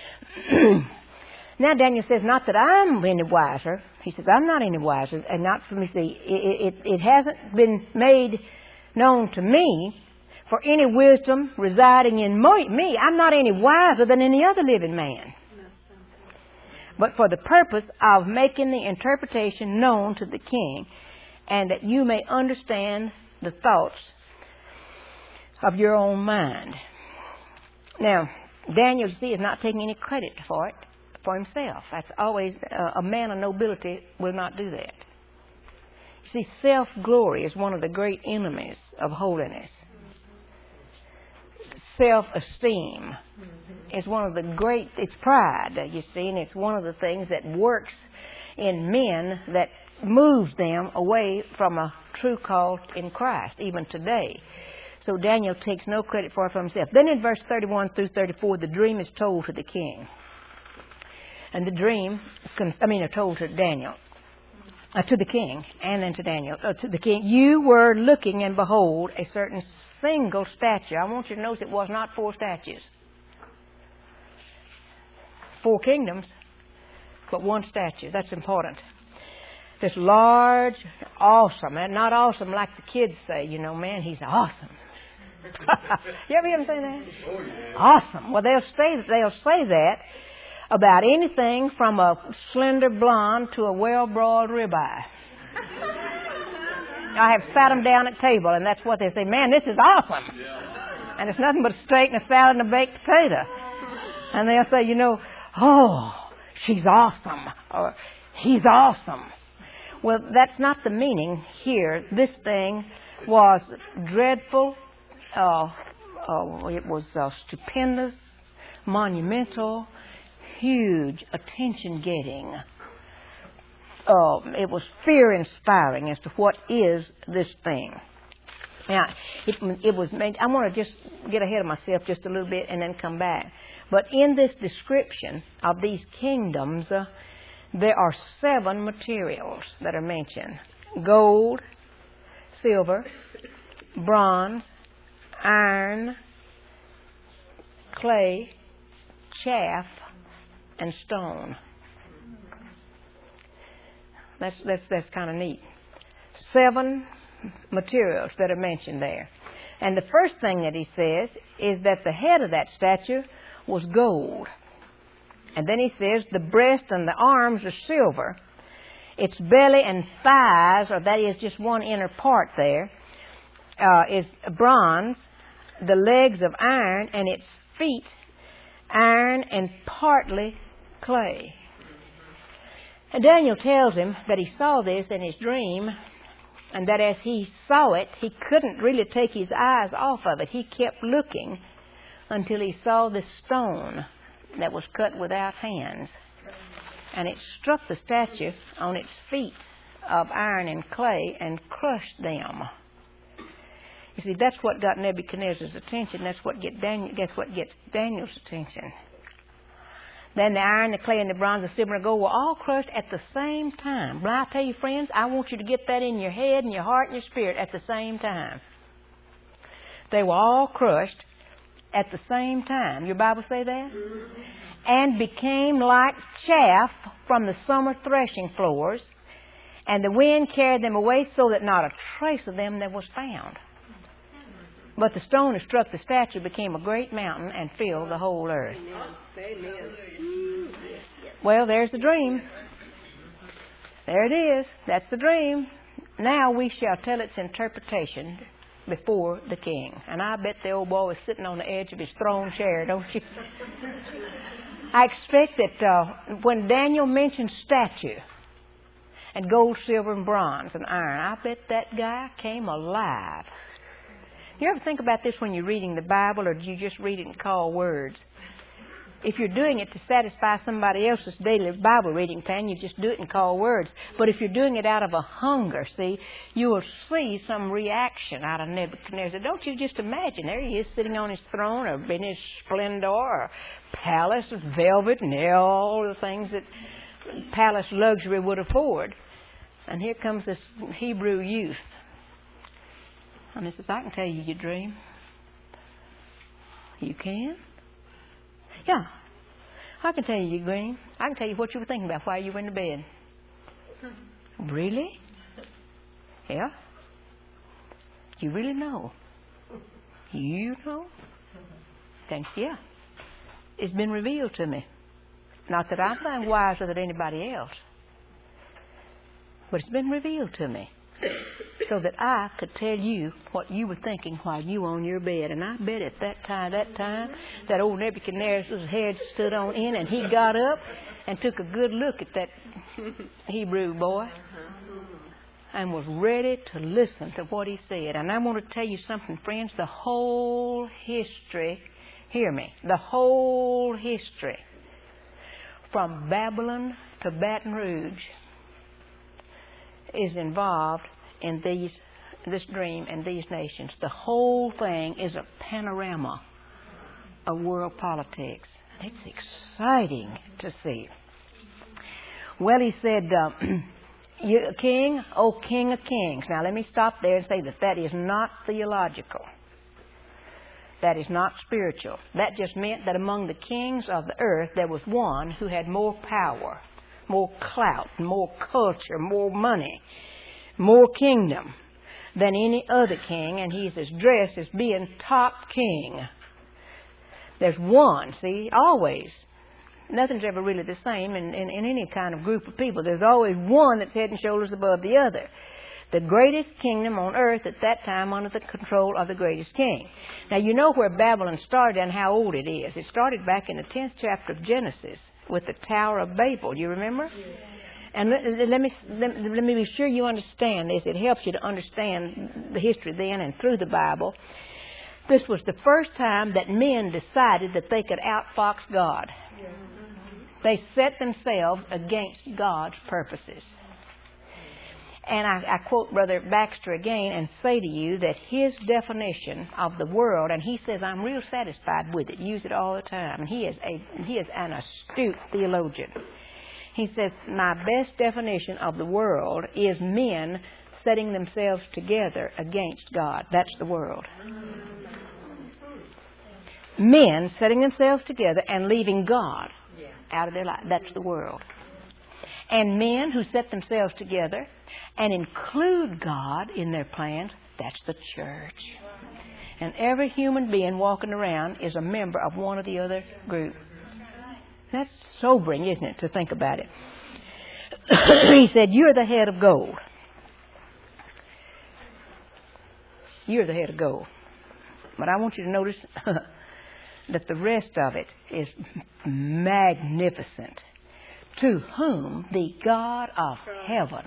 Now Daniel says, not that I'm any wiser. He says, I'm not any wiser. And not for me, see, it, it, it hasn't been made known to me for any wisdom residing in me. I'm not any wiser than any other living man. But for the purpose of making the interpretation known to the king, and that you may understand the thoughts of your own mind. Now, Daniel, you see, is not taking any credit for it, for himself. That's always, uh, a man of nobility will not do that. You see, self-glory is one of the great enemies of holiness. Self-esteem is one of the great, it's pride, you see, and it's one of the things that works in men that moves them away from a true call in Christ, even today. So Daniel takes no credit for it for himself. Then in verse thirty-one through thirty-four, the dream is told to the king. And the dream, I mean, are told to Daniel, uh, to the king, and then to Daniel, uh, to the king. You were looking, and behold, a certain single statue. I want you to notice it was not four statues. Four kingdoms, but one statue. That's important. This large, awesome, and not awesome like the kids say, you know, man, he's awesome. You ever hear them say that? Oh, yeah. Awesome. Well, they'll say they'll say that about anything from a slender blonde to a well-broiled ribeye. I have sat them down at table, and that's what they say. Man, this is awesome. Yeah. And it's nothing but a steak and a salad and a baked potato. And they'll say, you know, oh, she's awesome, or he's awesome. Well, that's not the meaning here. This thing was dreadful. Uh, uh, it was uh, stupendous, monumental, huge, attention-getting. Uh, it was fear-inspiring as to what is this thing. Now, it, it was made. I want to just get ahead of myself just a little bit and then come back. But in this description of these kingdoms, uh, there are seven materials that are mentioned: gold, silver, bronze, iron, clay, chaff, and stone. That's that's that's kind of neat. Seven materials that are mentioned there. And the first thing that he says is that the head of that statue was gold. And then he says the breast and the arms are silver. Its belly and thighs, or that is just one inner part there, uh, is bronze. The legs of iron, and its feet iron and partly clay. And Daniel tells him that he saw this in his dream, and that as he saw it, he couldn't really take his eyes off of it. He kept looking until he saw this stone that was cut without hands. And it struck the statue on its feet of iron and clay and crushed them. You see, that's what got Nebuchadnezzar's attention. That's what get Daniel. Guess what gets Daniel's attention? Then the iron, the clay, and the bronze, the silver, and the gold were all crushed at the same time. But I tell you, friends, I want you to get that in your head and your heart and your spirit at the same time. They were all crushed at the same time. Your Bible say that? And became like chaff from the summer threshing floors, and the wind carried them away so that not a trace of them there was found. But the stone that struck the statue became a great mountain and filled the whole earth. Amen. Well, there's the dream. There it is. That's the dream. Now we shall tell its interpretation before the king. And I bet the old boy was sitting on the edge of his throne chair, don't you? I expect that uh, when Daniel mentioned statue and gold, silver, and bronze and iron, I bet that guy came alive. You ever think about this when you're reading the Bible, or do you just read it and call words? If you're doing it to satisfy somebody else's daily Bible reading plan, you just do it and call words. But if you're doing it out of a hunger, see, you will see some reaction out of Nebuchadnezzar. Don't you just imagine, there he is sitting on his throne, or in his splendor, or palace of velvet, and all the things that palace luxury would afford. And here comes this Hebrew youth. And he says, I can tell you your dream. You can? Yeah. I can tell you your dream. I can tell you what you were thinking about while you were in the bed. Really? Yeah. You really know? You know? Thanks, yeah. It's been revealed to me. Not that I'm any wiser than anybody else, but it's been revealed to me so that I could tell you what you were thinking while you were on your bed. And I bet at that time, that time, that old Nebuchadnezzar's head stood on end, and he got up and took a good look at that Hebrew boy and was ready to listen to what he said. And I want to tell you something, friends. The whole history, hear me, the whole history from Babylon to Baton Rouge is involved in these this dream and these nations. The whole thing is a panorama of world politics. It's exciting to see. Well, he said, uh, you, King, O King of Kings. Now, let me stop there and say that that is not theological. That is not spiritual. That just meant that among the kings of the earth, there was one who had more power, more clout, more culture, more money, more kingdom than any other king, and he's addressed as being top king. There's one, see, always. Nothing's ever really the same in, in, in any kind of group of people. There's always one that's head and shoulders above the other. The greatest kingdom on earth at that time under the control of the greatest king. Now, you know where Babylon started and how old it is. It started back in the tenth chapter of Genesis with the Tower of Babel. Do you remember? Yeah. And let, let, me, let, let me be sure you understand this. It helps you to understand the history then and through the Bible. This was the first time that men decided that they could outfox God. Yeah. They set themselves against God's purposes. And I, I quote Brother Baxter again and say to you that his definition of the world, and he says, I'm real satisfied with it, use it all the time. And he is a he is an astute theologian. He says, my best definition of the world is men setting themselves together against God. That's the world. Men setting themselves together and leaving God out of their life. That's the world. And men who set themselves together and include God in their plans, that's the church. And every human being walking around is a member of one or the other group. That's sobering, isn't it, to think about it? He said, you're the head of gold. You're the head of gold. But I want you to notice that the rest of it is magnificent. To whom the God of heaven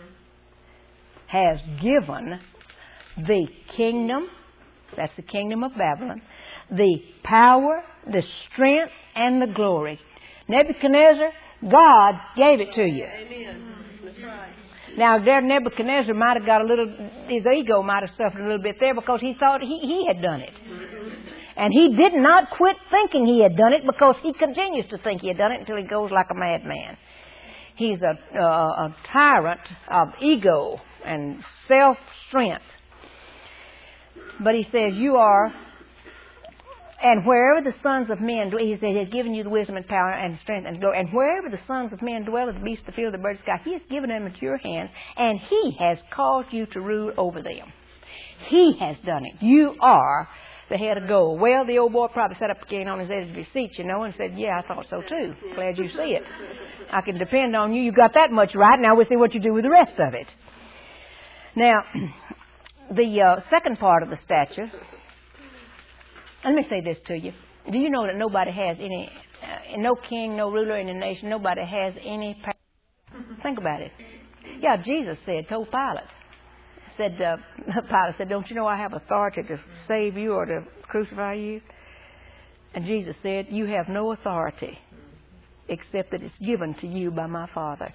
has given the kingdom, that's the kingdom of Babylon, the power, the strength, and the glory. Nebuchadnezzar, God gave it to you. Amen. That's right. Now, there Nebuchadnezzar might have got a little, his ego might have suffered a little bit there because he thought he, he had done it. And he did not quit thinking he had done it because he continues to think he had done it until he goes like a madman. He's a, uh, a tyrant of ego and self-strength. But he says, you are, and wherever the sons of men dwell, he said, he has given you the wisdom and power and strength and glory. And wherever the sons of men dwell, the beasts of the field, the birds of the sky, he has given them into your hand, and he has caused you to rule over them. He has done it. You are the head of gold. Well, the old boy probably sat up again on his edge of his seat, you know, and said, yeah, I thought so too. Glad you see it. I can depend on you. You got that much right. Now we'll see what you do with the rest of it. Now, the uh, second part of the statue, let me say this to you. Do you know that nobody has any, uh, no king, no ruler in the nation, nobody has any power? Think about it. Yeah, Jesus said, told Pilate, said, uh, Pilate said, don't you know I have authority to save you or to crucify you? And Jesus said, you have no authority except that it's given to you by my Father.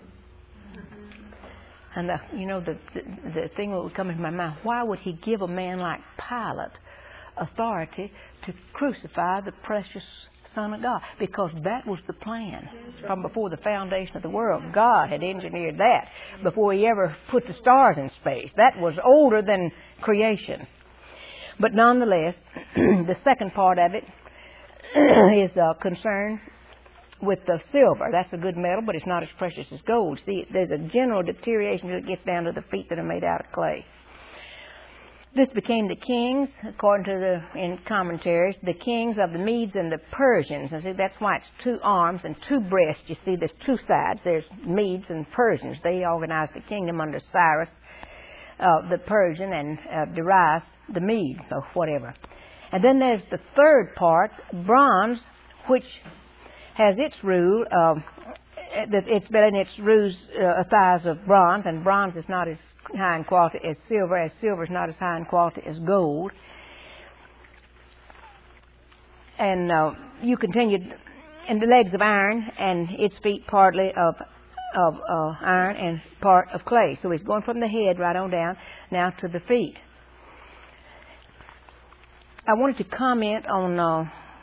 And, the, you know, the, the, the thing that would come into my mind, why would he give a man like Pilate authority to crucify the precious Son of God, because that was the plan from before the foundation of the world. God had engineered that before He ever put the stars in space. That was older than creation. But nonetheless, the second part of it is uh, concerned with the silver. That's a good metal, but it's not as precious as gold. See, there's a general deterioration as it gets down to the feet that are made out of clay. This became the kings, according to the in commentaries, the kings of the Medes and the Persians. And see, that's why it's two arms and two breasts. You see, there's two sides. There's Medes and Persians. They organized the kingdom under Cyrus, uh, the Persian, and uh, Darius, the Mede, or whatever. And then there's the third part, bronze, which has its rule. Uh, it's been in its rules uh, thighs of bronze, and bronze is not as high in quality as silver, as silver is not as high in quality as gold. And uh, you continued in the legs of iron, and its feet partly of of uh, iron and part of clay. So he's going from the head right on down now to the feet. I wanted to comment on uh,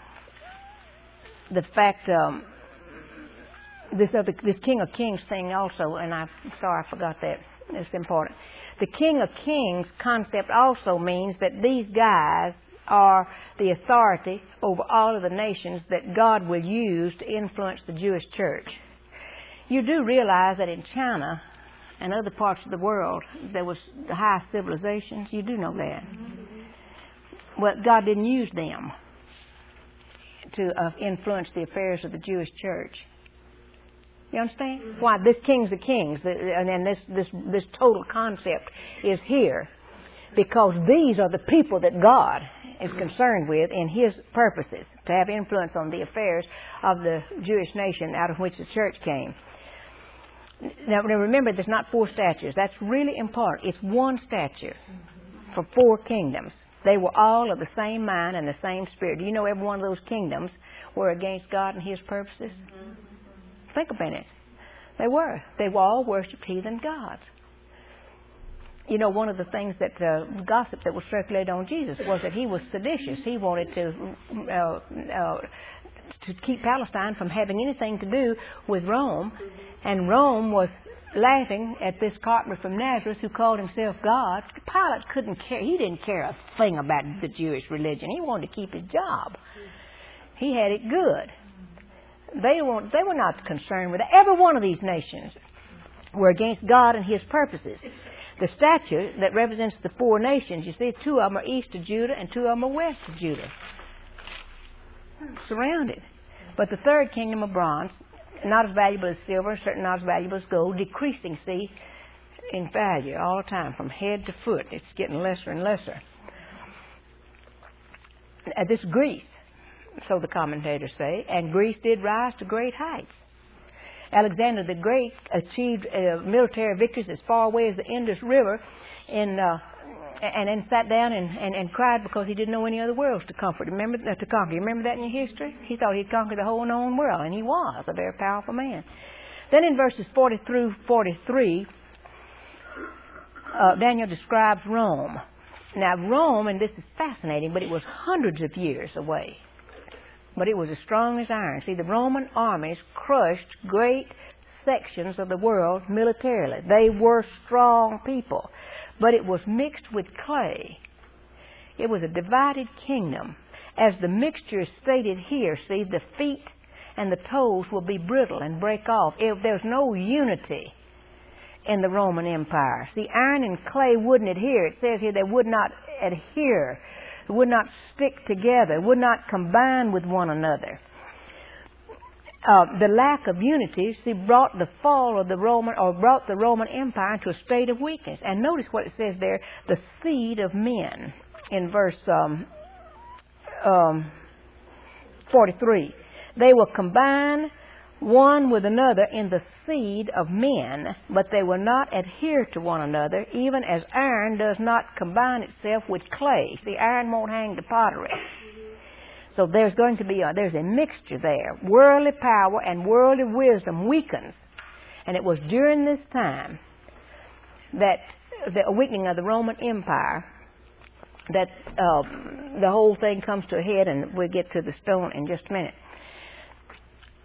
the fact um, this other this King of Kings thing also, and I'm sorry I forgot that. It's important. The King of Kings concept also means that these guys are the authority over all of the nations that God will use to influence the Jewish church. You do realize that in China and other parts of the world there was the high civilizations. You do know that. Well, God didn't use them to uh, influence the affairs of the Jewish church. You understand? Why this King's the Kings, and then this this this total concept is here because these are the people that God is concerned with in His purposes to have influence on the affairs of the Jewish nation out of which the church came. Now, remember, there's not four statues. That's really important. It's one statue for four kingdoms. They were all of the same mind and the same spirit. Do you know every one of those kingdoms were against God and His purposes? Think about it. They were. They all worshipped heathen gods. You know, one of the things that uh, gossip that was circulated on Jesus was that He was seditious. He wanted to uh, uh, to keep Palestine from having anything to do with Rome, and Rome was laughing at this carpenter from Nazareth who called himself God. Pilate couldn't care. He didn't care a thing about the Jewish religion. He wanted to keep his job. He had it good. They were, they were not concerned with it. Every one of these nations were against God and His purposes. The statue that represents the four nations, you see, two of them are east of Judah and two of them are west of Judah. Surrounded. But the third kingdom of bronze, not as valuable as silver, certainly not as valuable as gold, decreasing, see, in value all the time, from head to foot. It's getting lesser and lesser. Uh, this Greece, so the commentators say, and Greece did rise to great heights. Alexander the Great achieved uh, military victories as far away as the Indus River, in, uh, and then sat down and, and, and cried because he didn't know any other worlds to comfort. Remember uh, to conquer. You remember that in your history? He thought he'd conquer the whole known world, and he was a very powerful man. Then in verses forty through forty-three, uh, Daniel describes Rome. Now Rome, and this is fascinating, but it was hundreds of years away. But it was as strong as iron. See, the Roman armies crushed great sections of the world militarily. They were strong people. But it was mixed with clay. It was a divided kingdom. As the mixture is stated here, see, the feet and the toes will be brittle and break off. If there's no unity in the Roman Empire. See, iron and clay wouldn't adhere. It says here they would not adhere. Would not stick together, would not combine with one another. Uh, the lack of unity, see, brought the fall of the Roman, or brought the Roman Empire into a state of weakness. And notice what it says there: the seed of men, in verse um, um, forty-three. They will combine one with another in the seed of men, but they will not adhere to one another, even as iron does not combine itself with clay. The iron won't hang to pottery. So there's going to be a, there's a mixture there. Worldly power and worldly wisdom weakens. And it was during this time that the weakening of the Roman Empire that uh, the whole thing comes to a head, and we'll get to the stone in just a minute.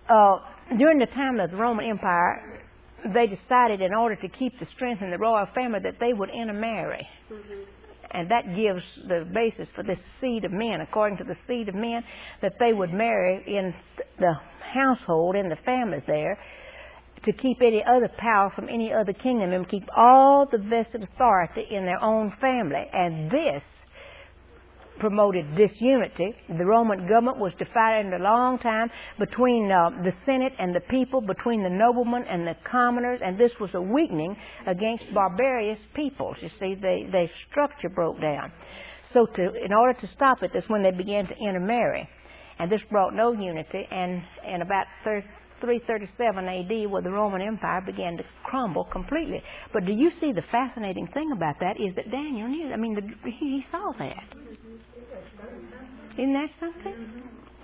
uh, during the time of the Roman Empire, they decided in order to keep the strength in the royal family that they would intermarry. Mm-hmm. And that gives the basis for this seed of men, according to the seed of men, that they would marry in the household, in the families there, to keep any other power from any other kingdom and keep all the vested authority in their own family. And this promoted disunity. The Roman government was divided in a long time between uh, the Senate and the people, between the noblemen and the commoners, and this was a weakening against barbarous peoples. You see, they, their structure broke down. So to, in order to stop it, that's when they began to intermarry. And this brought no unity, and in about three thirty-seven A D, where the Roman Empire began to crumble completely. But do you see the fascinating thing about that is that Daniel knew, I mean, the, he, he saw that. Isn't that something?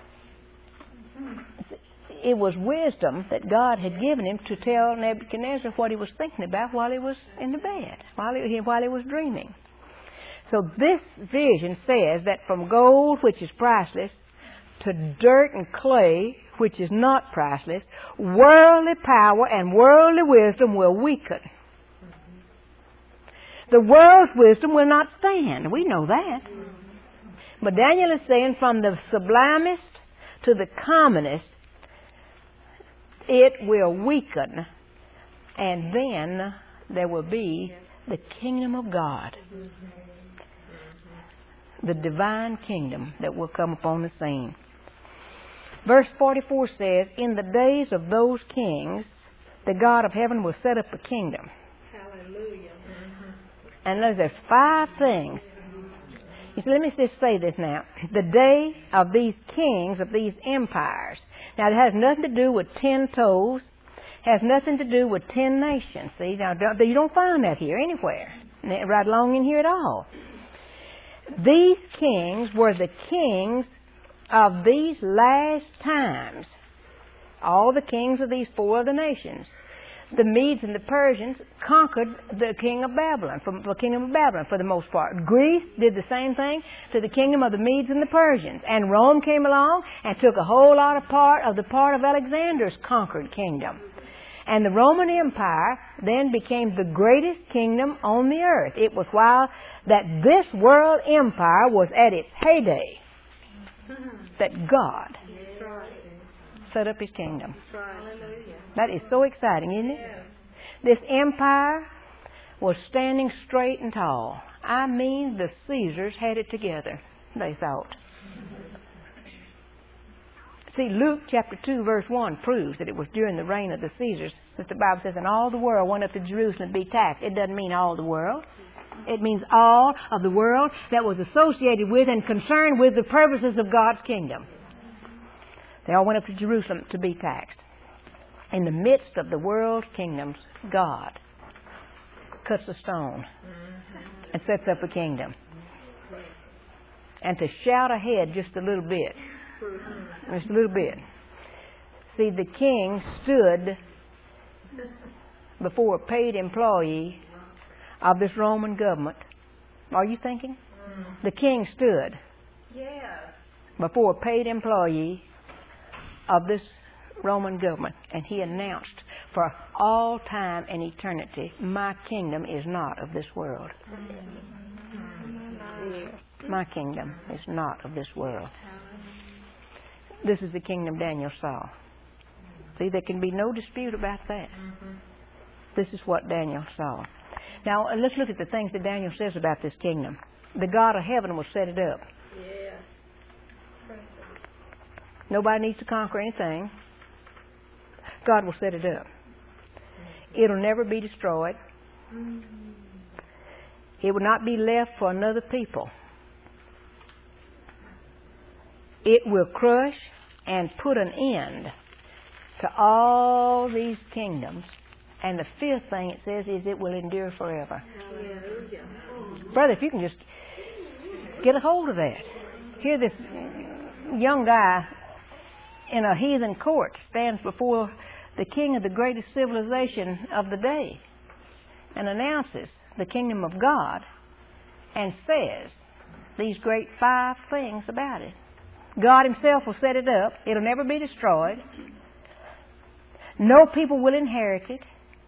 It was wisdom that God had given him to tell Nebuchadnezzar what he was thinking about while he was in the bed, while he, while he was dreaming. So this vision says that from gold, which is priceless, to dirt and clay, which is not priceless, worldly power and worldly wisdom will weaken. The world's wisdom will not stand. We know that. But Daniel is saying from the sublimest to the commonest, it will weaken. And then there will be the kingdom of God. The divine kingdom that will come upon the scene. Verse forty-four says, in the days of those kings, the God of heaven will set up a kingdom. Hallelujah. And there's five things. You see, let me just say this now. The day of these kings, of these empires. Now, it has nothing to do with ten toes. Has nothing to do with ten nations. See, now you don't find that here anywhere. Right along in here at all. These kings were the kings of these last times. All the kings of these four other nations. The Medes and the Persians conquered the king of Babylon, from the kingdom of Babylon for the most part. Greece did the same thing to the kingdom of the Medes and the Persians. And Rome came along and took a whole lot of part of the part of Alexander's conquered kingdom. And the Roman Empire then became the greatest kingdom on the earth. It was while that this world empire was at its heyday that God set up his kingdom. That is so exciting, isn't it? This empire was standing straight and tall. I mean, the Caesars had it together, they thought. See, Luke chapter two, verse one proves that it was during the reign of the Caesars that the Bible says, and all the world went up to Jerusalem to be taxed. It doesn't mean all the world. It means all of the world that was associated with and concerned with the purposes of God's kingdom. They all went up to Jerusalem to be taxed. In the midst of the world's kingdoms, God cuts a stone and sets up a kingdom. And to shout ahead just a little bit, just a little bit. See, the king stood before a paid employee of this Roman government. Are you thinking? The king stood before a paid employee of this Roman government, and he announced for all time and eternity, my kingdom is not of this world. My kingdom is not of this world. This is the kingdom Daniel saw. See, there can be no dispute about that. This is what Daniel saw. Now, let's look at the things that Daniel says about this kingdom. The God of heaven will set it up. Nobody needs to conquer anything. God will set it up. It'll never be destroyed. It will not be left for another people. It will crush and put an end to all these kingdoms. And the fifth thing it says is it will endure forever. Brother, if you can just get a hold of that. Here this young guy in a heathen court stands before the king of the greatest civilization of the day and announces the kingdom of God and says these great five things about it. God himself will set it up. It'll never be destroyed. No people will inherit it.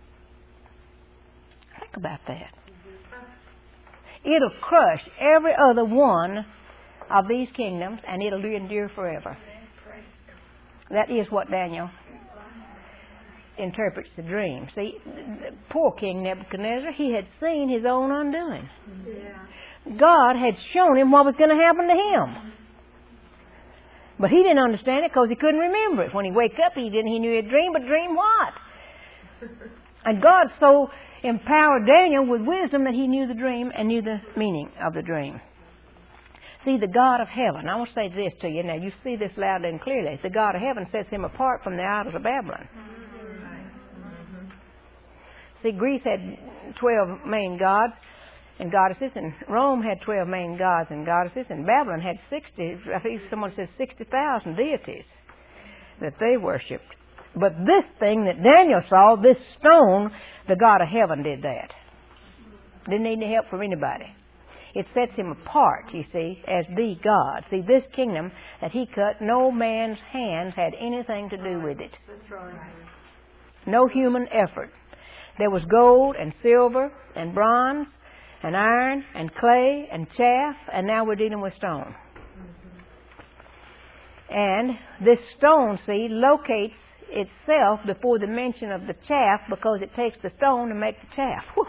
Think about that. It'll crush every other one of these kingdoms, and it'll endure forever. That is what Daniel interprets the dream. See, the poor King Nebuchadnezzar, he had seen his own undoing. God had shown him what was going to happen to him. But he didn't understand it because he couldn't remember it. When he wake up, he didn't. He knew he had dreamed, but dream what? And God so empowered Daniel with wisdom that he knew the dream and knew the meaning of the dream. See, the God of heaven, I want to say this to you. Now, you see this loudly and clearly. The God of heaven sets him apart from the idols of Babylon. See, Greece had twelve main gods and goddesses, and Rome had twelve main gods and goddesses, and Babylon had sixty, I think someone says sixty thousand deities that they worshipped. But this thing that Daniel saw, this stone, the God of heaven did that. Didn't need any help from anybody. It sets him apart, you see, as the God. See, this kingdom that he cut, no man's hands had anything to do with it. No human effort. There was gold and silver and bronze and iron and clay and chaff, and now we're dealing with stone. And this stone, see, locates itself before the mention of the chaff because it takes the stone to make the chaff. Whew.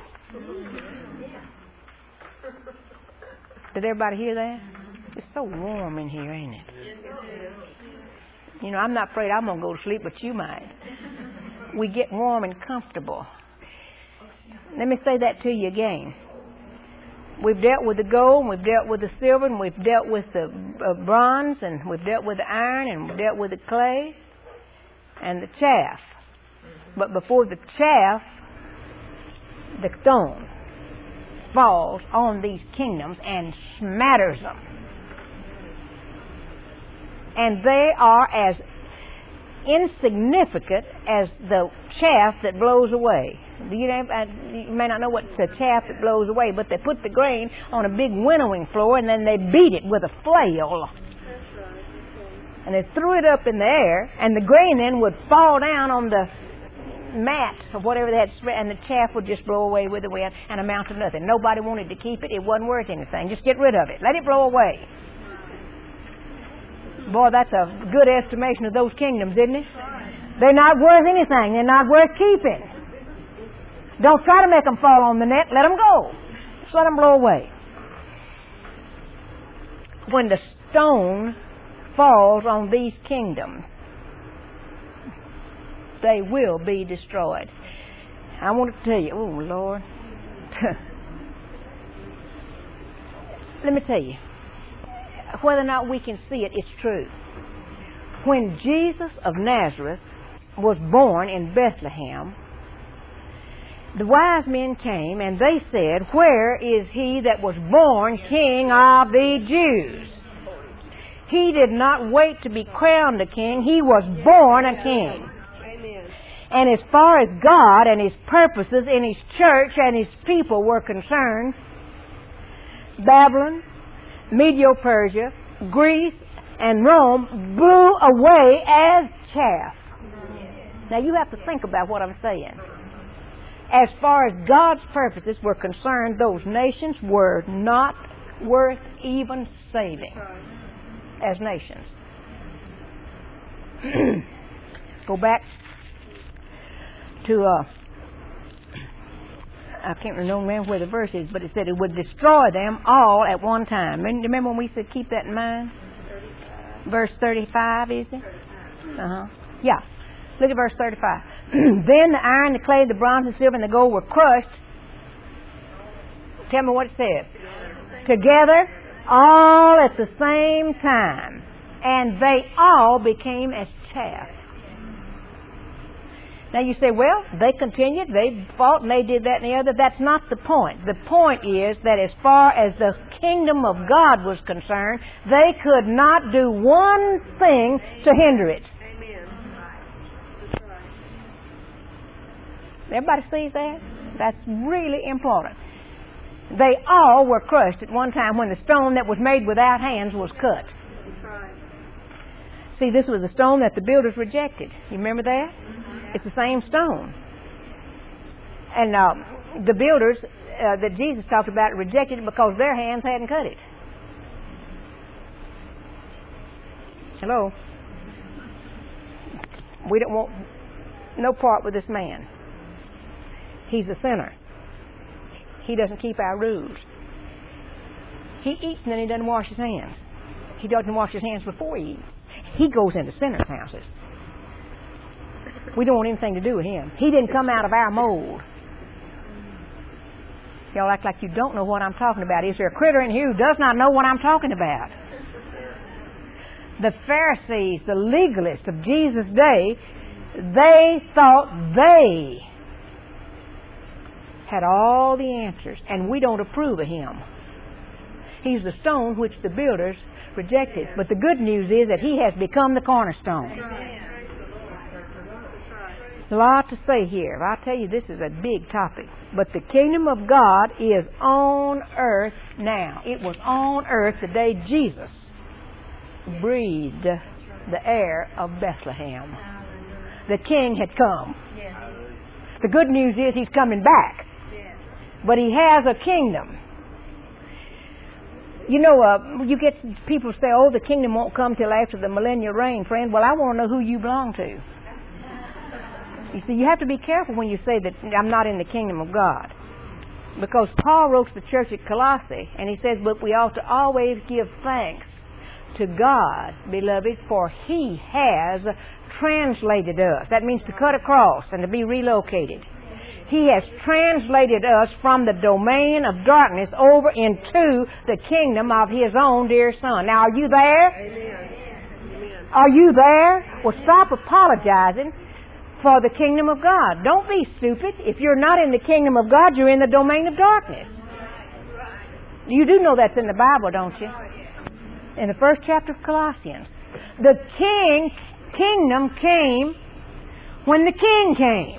Did everybody hear that? It's so warm in here, ain't it? You know, I'm not afraid I'm going to go to sleep, but you might. We get warm and comfortable. Let me say that to you again. We've dealt with the gold, and we've dealt with the silver, and we've dealt with the uh, bronze, and we've dealt with the iron, and we've dealt with the clay and the chaff. But before the chaff, the stone falls on these kingdoms and smatters them. And they are as insignificant as the chaff that blows away. You, know, you may not know what the chaff that blows away, but they put the grain on a big winnowing floor and then they beat it with a flail. And they threw it up in the air, and the grain then would fall down on the mat or whatever they had spread, and the chaff would just blow away with the wind and amount to nothing. Nobody wanted to keep it. It wasn't worth anything. Just get rid of it. Let it blow away. Boy, that's a good estimation of those kingdoms, isn't it? They're not worth anything. They're not worth keeping. Don't try to make them fall on the net. Let them go. Just let them blow away. When the stone falls on these kingdoms, they will be destroyed. I want to tell you, oh Lord. Let me tell you, whether or not we can see it, it's true. When Jesus of Nazareth was born in Bethlehem, the wise men came and they said, "Where is he that was born King of the Jews?" He did not wait to be crowned a king. He was born a king. And as far as God and His purposes in His church and His people were concerned, Babylon, Medo-Persia, Greece, and Rome blew away as chaff. Now you have to think about what I'm saying. As far as God's purposes were concerned, those nations were not worth even saving as nations. Go back to, uh, I can't remember where the verse is, but it said it would destroy them all at one time. Remember when we said keep that in mind? Verse thirty-five, is it? Uh-huh. Yeah. Look at verse thirty-five. Then the iron, the clay, the bronze, the silver, and the gold were crushed. Tell me what it says. Together, all at the same time. And they all became as chaff. Now you say, well, they continued, they fought, and they did that and the other. That's not the point. The point is that as far as the kingdom of God was concerned, they could not do one thing to hinder it. Everybody sees that? That's really important. They all were crushed at one time when the stone that was made without hands was cut. See, this was a stone that the builders rejected. You remember that? It's the same stone. And uh, the builders uh, that Jesus talked about rejected it because their hands hadn't cut it. Hello? We don't want no part with this man. He's a sinner. He doesn't keep our rules. He eats and then he doesn't wash his hands. He doesn't wash his hands before he eats. He goes into sinners' houses. We don't want anything to do with him. He didn't come out of our mold. Y'all act like you don't know what I'm talking about. Is there a critter in here who does not know what I'm talking about? The Pharisees, the legalists of Jesus' day, they thought they had all the answers, and we don't approve of him. He's the stone which the builders rejected. But the good news is that he has become the cornerstone. There's a lot to say here. I'll tell you, this is a big topic. But the kingdom of God is on earth now. It was on earth the day Jesus breathed the air of Bethlehem. The king had come. The good news is he's coming back. But he has a kingdom. You know, uh, you get people say, oh, the kingdom won't come till after the millennial reign, friend. Well, I want to know who you belong to. You see, you have to be careful when you say that I'm not in the kingdom of God. Because Paul wrote to the church at Colossae, and he says, but we ought to always give thanks to God, beloved, for He has translated us. That means to cut across and to be relocated. He has translated us from the domain of darkness over into the kingdom of His own dear Son. Now, are you there? Amen. Are you there? Well, stop apologizing for the kingdom of God. Don't be stupid. If you're not in the kingdom of God, you're in the domain of darkness. You do know that's in the Bible, don't you? In the first chapter of Colossians. The king, kingdom came when the king came.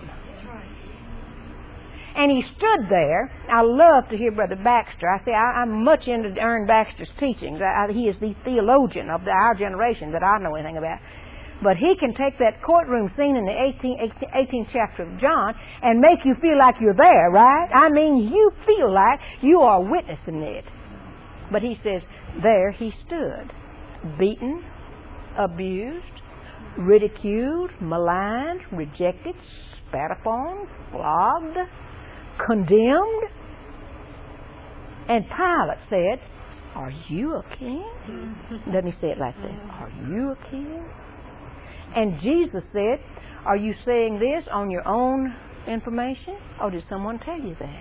And he stood there. I love to hear Brother Baxter. I say I, I'm much into Ern Baxter's teachings. I, I, he is the theologian of the, our generation that I know anything about. But he can take that courtroom scene in the eighteenth chapter of John and make you feel like you're there, right? I mean, you feel like you are witnessing it. But he says, there he stood, beaten, abused, ridiculed, maligned, rejected, spat upon, flogged, condemned. And Pilate said, are you a king? Doesn't he say it like that? Are you a king? And Jesus said, are you saying this on your own information? Or did someone tell you that?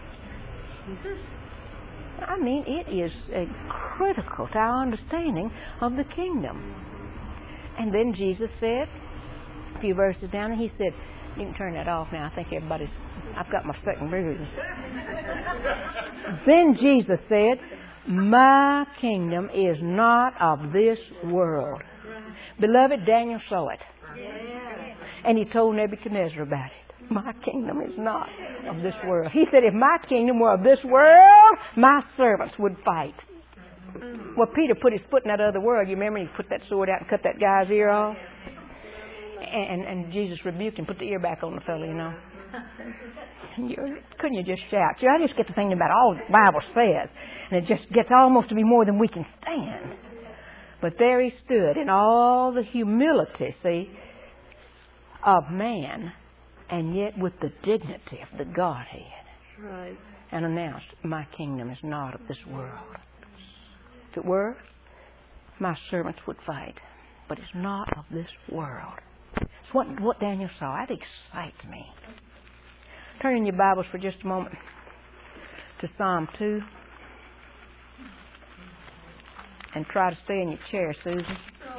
I mean, it is uh, critical to our understanding of the kingdom. And then Jesus said, a few verses down, and he said, you can turn that off now. I think everybody's, I've got my second bruise. Then Jesus said, my kingdom is not of this world. Beloved, Daniel saw it. And he told Nebuchadnezzar about it. My kingdom is not of this world. He said, if my kingdom were of this world, my servants would fight. Well, Peter put his foot in that other world. You remember he put that sword out and cut that guy's ear off? And, and Jesus rebuked him, put the ear back on the fellow, you know. You, couldn't you just shout? See, I just get to thinking about all the Bible says. And it just gets almost to be more than we can stand. But there he stood in all the humility, see, of man, and yet with the dignity of the Godhead. Right. And announced, my kingdom is not of this world. If it were, my servants would fight. But it's not of this world. It's what, what Daniel saw. That excites me. Turn in your Bibles for just a moment to Psalm two. And try to stay in your chair, Susan.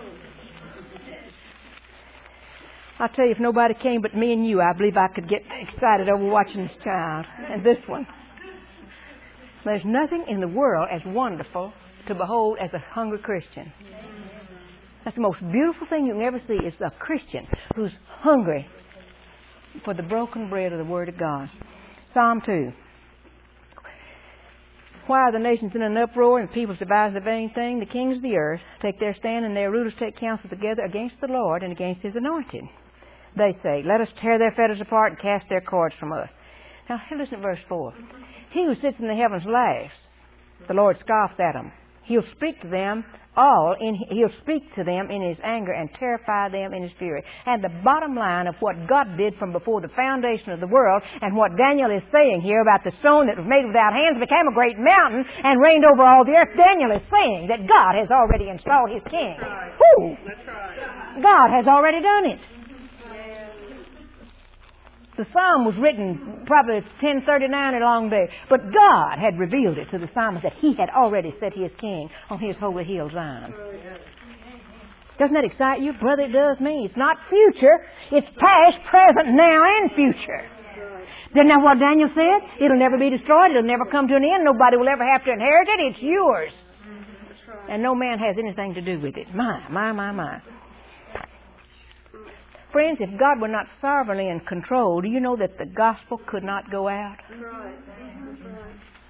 I'll tell you, if nobody came but me and you, I believe I could get excited over watching this child and this one. There's nothing in the world as wonderful to behold as a hungry Christian. That's the most beautiful thing you can ever see is a Christian who's hungry for the broken bread of the Word of God. Psalm two. Why are the nations in an uproar and the peoples devise a vain thing? The kings of the earth take their stand and their rulers take counsel together against the Lord and against His anointed. They say, let us tear their fetters apart and cast their cords from us. Now, listen to verse four. He who sits in the heavens laughs. The Lord scoffs at them. He'll speak to them all. In, he'll speak to them in His anger and terrify them in His fury. And the bottom line of what God did from before the foundation of the world, and what Daniel is saying here about the stone that was made without hands became a great mountain and reigned over all the earth. Daniel is saying that God has already installed His king. That's right. Woo! That's right. God has already done it. The psalm was written probably ten thirty-nine along there. But God had revealed it to the psalmist that He had already set His king on His holy hill Zion. Doesn't that excite you? Brother, it does me. It's not future. It's past, present, now, and future. Isn't that what Daniel said? It'll never be destroyed. It'll never come to an end. Nobody will ever have to inherit it. It's yours. And no man has anything to do with it. My, my, my, my. Friends, if God were not sovereignly in control, do you know that the gospel could not go out? That's right. That's right.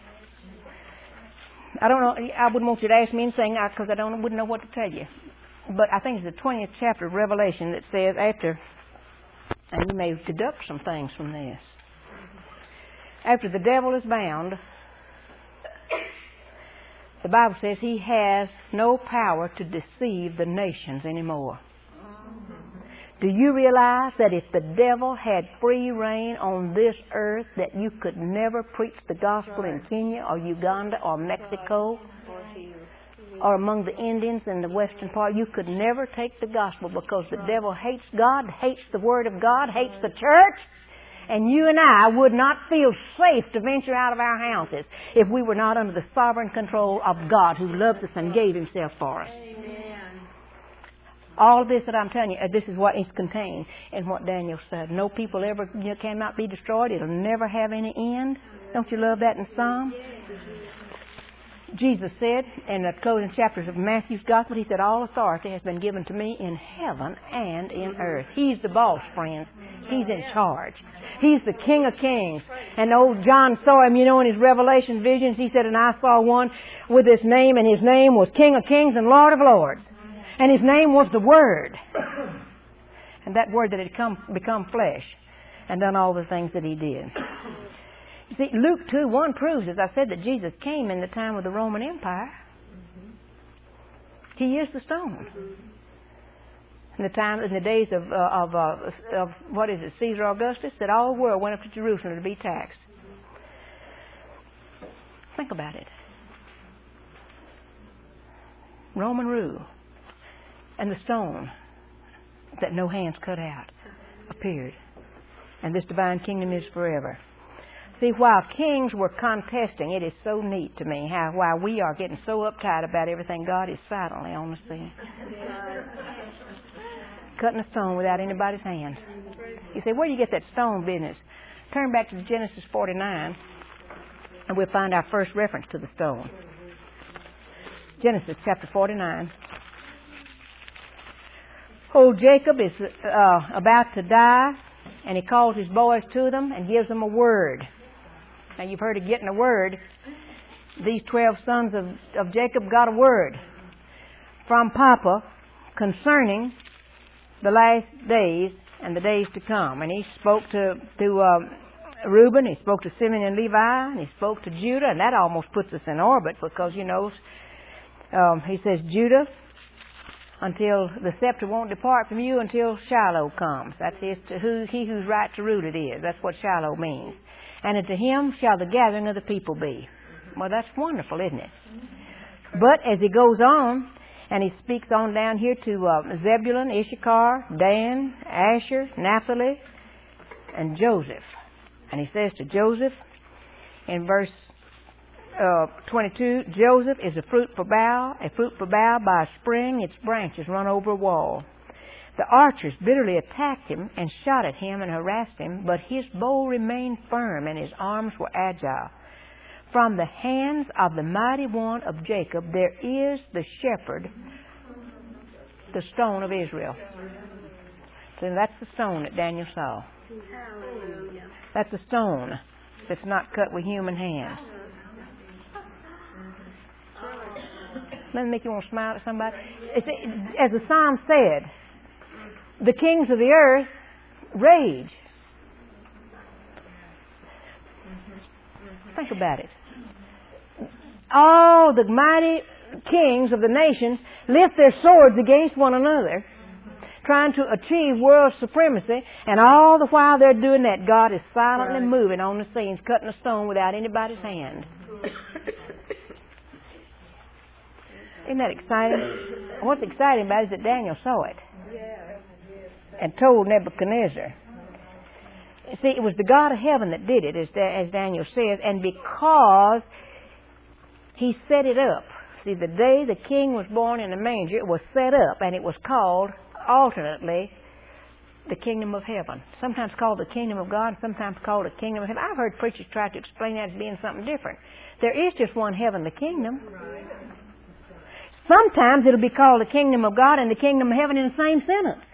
I don't know. I wouldn't want you to ask me anything because I don't wouldn't know what to tell you. But I think it's the twentieth chapter of Revelation that says after, and you may deduct some things from this. After the devil is bound, the Bible says he has no power to deceive the nations anymore. Do you realize that if the devil had free reign on this earth, that you could never preach the gospel in Kenya or Uganda or Mexico or among the Indians in the western part? You could never take the gospel because the devil hates God, hates the Word of God, hates the church. And you and I would not feel safe to venture out of our houses if we were not under the sovereign control of God who loves us and gave Himself for us. All of this that I'm telling you, this is what is contained in what Daniel said. No people ever you know, cannot be destroyed. It'll never have any end. Don't you love that in Psalm? Jesus said in the closing chapters of Matthew's Gospel, He said, all authority has been given to me in heaven and in earth. He's the boss, friends. He's in charge. He's the King of Kings. And old John saw Him, you know, in his Revelation visions. He said, and I saw one with this name, and His name was King of Kings and Lord of Lords. And His name was the Word. And that Word that had come become flesh and done all the things that He did. You see, Luke two one proves, as I said, that Jesus came in the time of the Roman Empire. He is the stone. In the time, in the days of uh, of, uh, of what is it, Caesar Augustus, that all the world went up to Jerusalem to be taxed. Think about it. Roman rule. And the stone that no hands cut out appeared. And this divine kingdom is forever. See, while kings were contesting, it is so neat to me how while we are getting so uptight about everything, God is silently on the scene. Cutting a stone without anybody's hands. You say, where do you get that stone business? Turn back to Genesis forty-nine and we'll find our first reference to the stone. Genesis chapter forty-nine. Old Jacob is uh, about to die, and he calls his boys to them and gives them a word. Now, you've heard of getting a word. These twelve sons of, of Jacob got a word from Papa concerning the last days and the days to come. And he spoke to, to um, Reuben, he spoke to Simeon and Levi, and he spoke to Judah, and that almost puts us in orbit because, you know, um, he says, Judah, until the scepter won't depart from you until Shiloh comes. That's his, to who, he whose right to rule it is. That's what Shiloh means. And unto him shall the gathering of the people be. Well, that's wonderful, isn't it? But as he goes on, and he speaks on down here to uh, Zebulun, Issachar, Dan, Asher, Naphtali, and Joseph. And he says to Joseph in verse Uh, twenty-two, Joseph is a fruitful bough, a fruitful bough by a spring, its branches run over a wall. The archers bitterly attacked him and shot at him and harassed him, but his bow remained firm and his arms were agile. From the hands of the mighty one of Jacob there is the shepherd, the stone of Israel. So that's the stone that Daniel saw. That's a stone that's not cut with human hands. Let me make you want to smile at somebody. It's, as the psalm said, the kings of the earth rage. Think about it. All the mighty kings of the nations lift their swords against one another, trying to achieve world supremacy, and all the while they're doing that, God is silently right. moving on the scenes, cutting a stone without anybody's hand. Isn't that exciting? What's exciting about it is that Daniel saw it and told Nebuchadnezzar. See, it was the God of heaven that did it, as, as Daniel says, and because he set it up. See, the day the king was born in the manger, it was set up, and it was called, alternately, the kingdom of heaven. Sometimes called the kingdom of God, sometimes called the kingdom of heaven. I've heard preachers try to explain that as being something different. There is just one heavenly kingdom. Sometimes it'll be called the kingdom of God and the kingdom of heaven in the same sentence.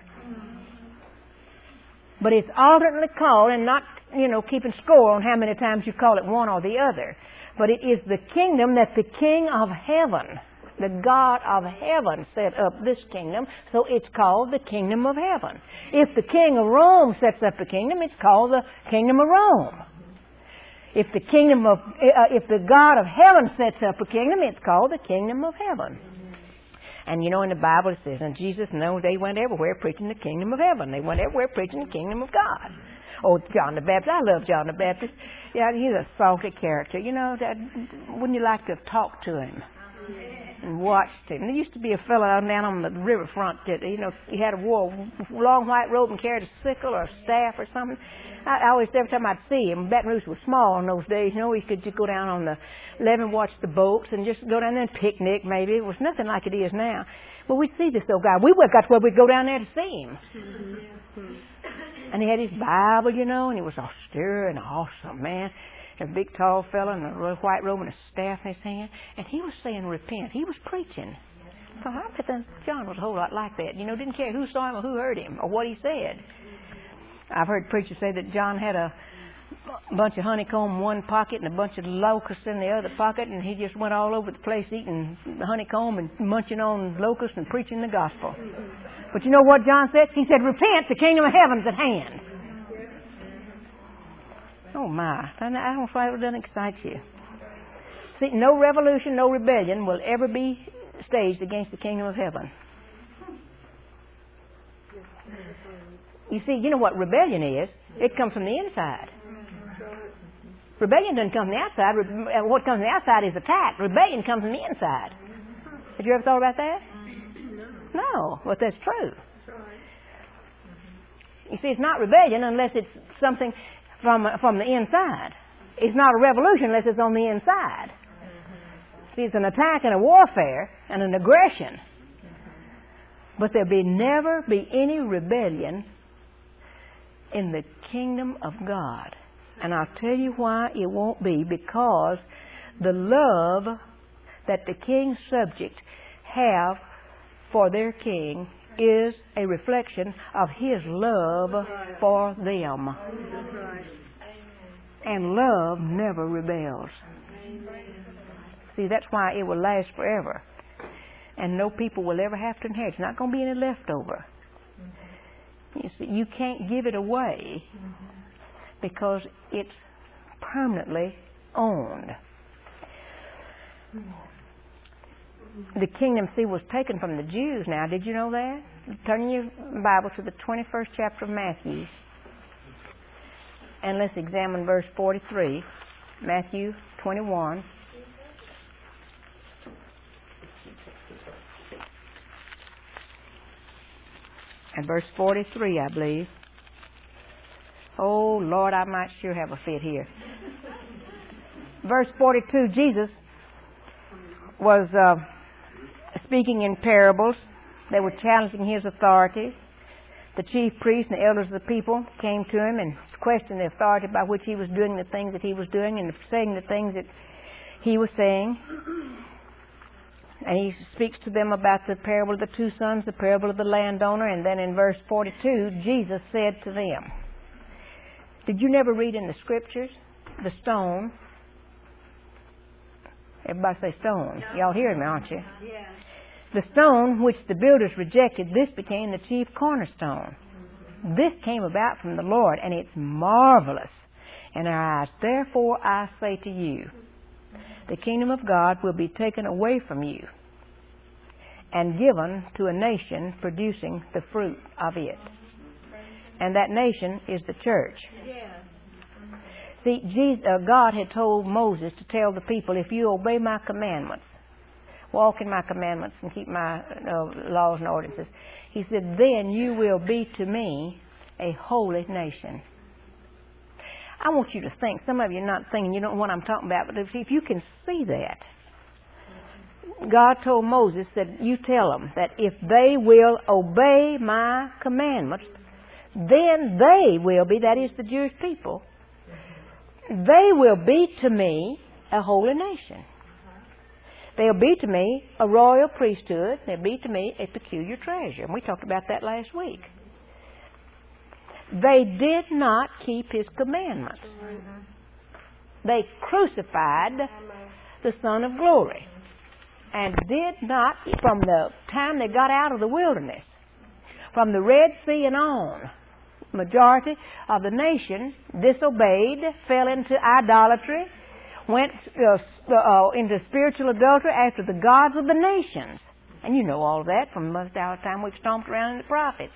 But it's alternately called, and not, you know, keeping score on how many times you call it one or the other. But it is the kingdom that the King of heaven, the God of heaven, set up this kingdom, so it's called the kingdom of heaven. If the king of Rome sets up a kingdom, it's called the kingdom of Rome. If the kingdom of, uh, if the God of heaven sets up a kingdom, it's called the kingdom of heaven. And you know, in the Bible it says, and Jesus, no, they went everywhere preaching the kingdom of heaven. They went everywhere preaching the kingdom of God. Oh, John the Baptist. I love John the Baptist. Yeah, he's a salty character. You know, that, wouldn't you like to have talked to him and watched him? There used to be a fellow down on the riverfront that, you know, he had a wore a long white robe and carried a sickle or a staff or something. I, I always, every time I'd see him, Baton Rouge was small in those days. You know, we could just go down on the levee and watch the boats and just go down there and picnic maybe. It was nothing like it is now. But we'd see this old guy. We got to where we'd go down there to see him. And he had his Bible, you know, and he was austere and awesome, man. A big tall fella in a white robe and a staff in his hand. And he was saying repent. He was preaching. So I bet that John was a whole lot like that. You know, didn't care who saw him or who heard him or what he said. I've heard preachers say that John had a bunch of honeycomb in one pocket and a bunch of locusts in the other pocket, and he just went all over the place eating the honeycomb and munching on locusts and preaching the gospel. But you know what John said? He said, repent, the kingdom of heaven's at hand. Oh my, I don't know why it doesn't excite you. See, no revolution, no rebellion will ever be staged against the kingdom of heaven. You see, you know what rebellion is? It comes from the inside. Rebellion doesn't come from the outside. What comes from the outside is attack. Rebellion comes from the inside. Have you ever thought about that? No, but that's true. You see, it's not rebellion unless it's something from from the inside. It's not a revolution unless it's on the inside. See, it's an attack and a warfare and an aggression. But there'll be never be any rebellion in the kingdom of God. And I'll tell you why it won't be. Because the love that the king's subjects have for their king is a reflection of his love for them. And love never rebels. See, that's why it will last forever. And no people will ever have to inherit. It's not going to be any leftover. You see, you can't give it away because it's permanently owned. The kingdom, see, was taken from the Jews now. Did you know that? Turn your Bible to the twenty-first chapter of Matthew. And let's examine verse forty-three. Matthew twenty-one. And verse forty-three, I believe. Oh, Lord, I might sure have a fit here. Verse forty-two, Jesus was uh, speaking in parables. They were challenging his authority. The chief priests and the elders of the people came to him and questioned the authority by which he was doing the things that he was doing and saying the things that he was saying. And he speaks to them about the parable of the two sons, the parable of the landowner, and then in verse forty-two, Jesus said to them, did you never read in the scriptures, the stone? Everybody say stone. Y'all hearing me, aren't you? Yeah. The stone which the builders rejected, this became the chief cornerstone. This came about from the Lord, and it's marvelous in our eyes. Therefore I say to you, the kingdom of God will be taken away from you and given to a nation producing the fruit of it. And that nation is the church. See, Jesus, uh, God had told Moses to tell the people, if you obey my commandments, walk in my commandments and keep my uh, laws and ordinances, he said, then you will be to me a holy nation. I want you to think, some of you are not thinking, you don't know what I'm talking about, but if, if you can see that, God told Moses that you tell them that if they will obey my commandments, then they will be, that is the Jewish people, they will be to me a holy nation. They'll be to me a royal priesthood. They'll be to me a peculiar treasure. And we talked about that last week. They did not keep His commandments. They crucified the Son of Glory and did not, from the time they got out of the wilderness, from the Red Sea and on, majority of the nation disobeyed, fell into idolatry, went uh, uh, into spiritual adultery after the gods of the nations. And you know all of that from most of our time we've stomped around in the prophets.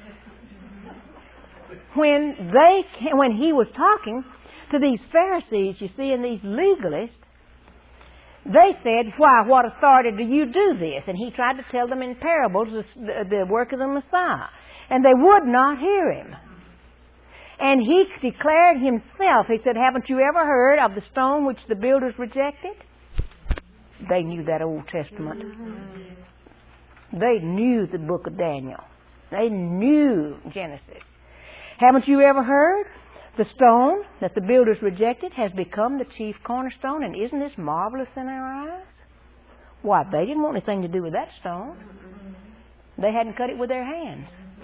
When they, when he was talking to these Pharisees, you see, and these legalists, they said, why, what authority do you do this? And he tried to tell them in parables the, the work of the Messiah. And they would not hear him. And he declared himself, he said, haven't you ever heard of the stone which the builders rejected? They knew that Old Testament. They knew the book of Daniel. They knew Genesis. Haven't you ever heard? The stone that the builders rejected has become the chief cornerstone. And isn't this marvelous in our eyes? Why, they didn't want anything to do with that stone. They hadn't cut it with their hands.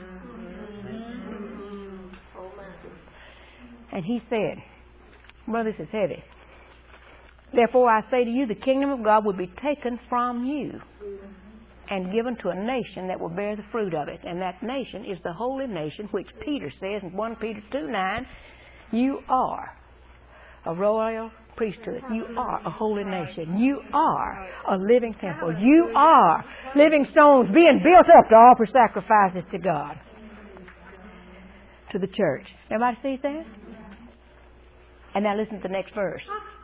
And he said, brother, this is heavy. Therefore I say to you, the kingdom of God will be taken from you and given to a nation that will bear the fruit of it. And that nation is the holy nation, which Peter says in First Peter two nine, you are a royal priesthood. You are a holy nation. You are a living temple. You are living stones being built up to offer sacrifices to God, to the church. Everybody sees that? And now listen to the next verse.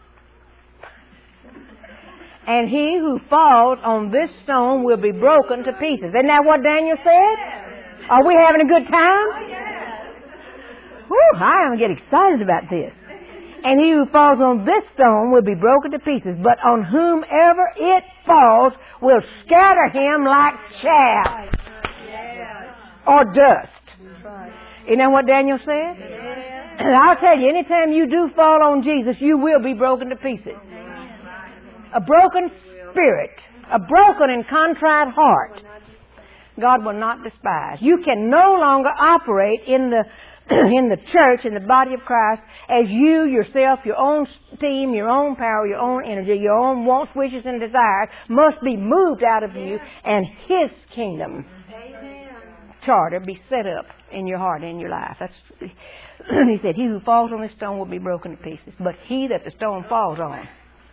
And he who falls on this stone will be broken to pieces. Isn't that what Daniel said? Are we having a good time? Whew, I am getting excited about this. And he who falls on this stone will be broken to pieces, but on whomever it falls will scatter him like chaff or dust. Isn't that what Daniel said? And I'll tell you, anytime you do fall on Jesus, you will be broken to pieces. A broken spirit, a broken and contrite heart, God will not despise. You can no longer operate in the in the church, in the body of Christ, as you yourself, your own steam, your own power, your own energy, your own wants, wishes, and desires must be moved out of you, and His kingdom charter be set up in your heart and in your life. That's, he said, he who falls on this stone will be broken to pieces, but he that the stone falls on,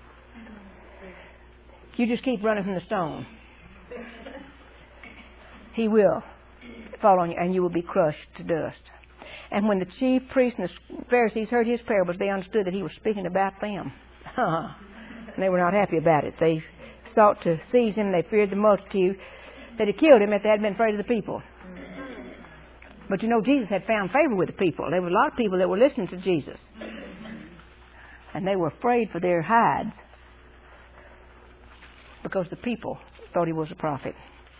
you just keep running from the stone, he will fall on you, and you will be crushed to dust. And when the chief priests and the Pharisees heard his parables, they understood that he was speaking about them. And they were not happy about it. They sought to seize him. They feared the multitude that had killed him if they had been afraid of the people. But you know, Jesus had found favor with the people. There were a lot of people that were listening to Jesus. And they were afraid for their hides because the people thought he was a prophet.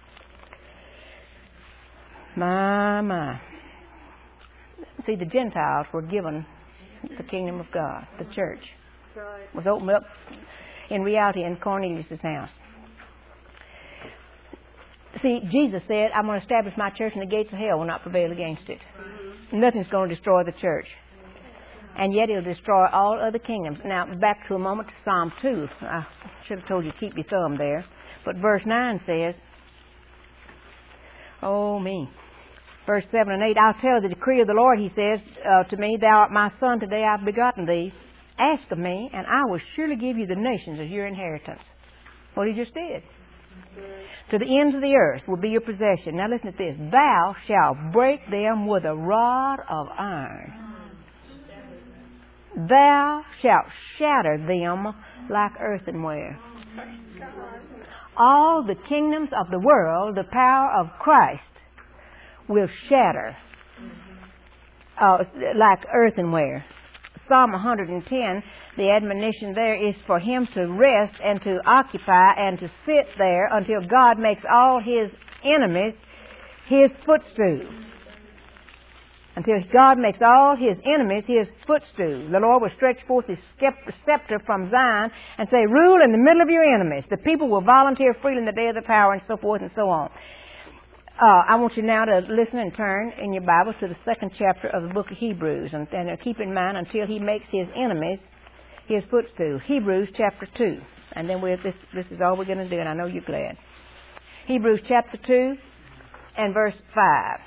My, my. See, the Gentiles were given the kingdom of God. The church was opened up in reality in Cornelius' house. See, Jesus said, I'm going to establish my church and the gates of hell will not prevail against it. Mm-hmm. Nothing's going to destroy the church. And yet it'll destroy all other kingdoms. Now, back to a moment to Psalm two. I should have told you to keep your thumb there. But verse nine says, oh me, verse seven and eight, I'll tell the decree of the Lord, he says uh, to me, thou art my son, today I've begotten thee. Ask of me, and I will surely give you the nations as your inheritance. What he just did. To the ends of the earth will be your possession. Now listen to this. Thou shalt break them with a rod of iron. Thou shalt shatter them like earthenware. All the kingdoms of the world, the power of Christ, will shatter uh, like earthenware. Psalm one hundred ten, the admonition there is for him to rest and to occupy and to sit there until God makes all his enemies his footstool. Until God makes all his enemies his footstool. The Lord will stretch forth his scepter from Zion and say, rule in the middle of your enemies. The people will volunteer freely in the day of the power, and so forth and so on. Uh, I want you now to listen and turn in your Bibles to the second chapter of the book of Hebrews. And, and keep in mind, until he makes his enemies his footstool. Hebrews chapter two. And then we're, this, this is all we're going to do, and I know you're glad. Hebrews chapter two and verse five.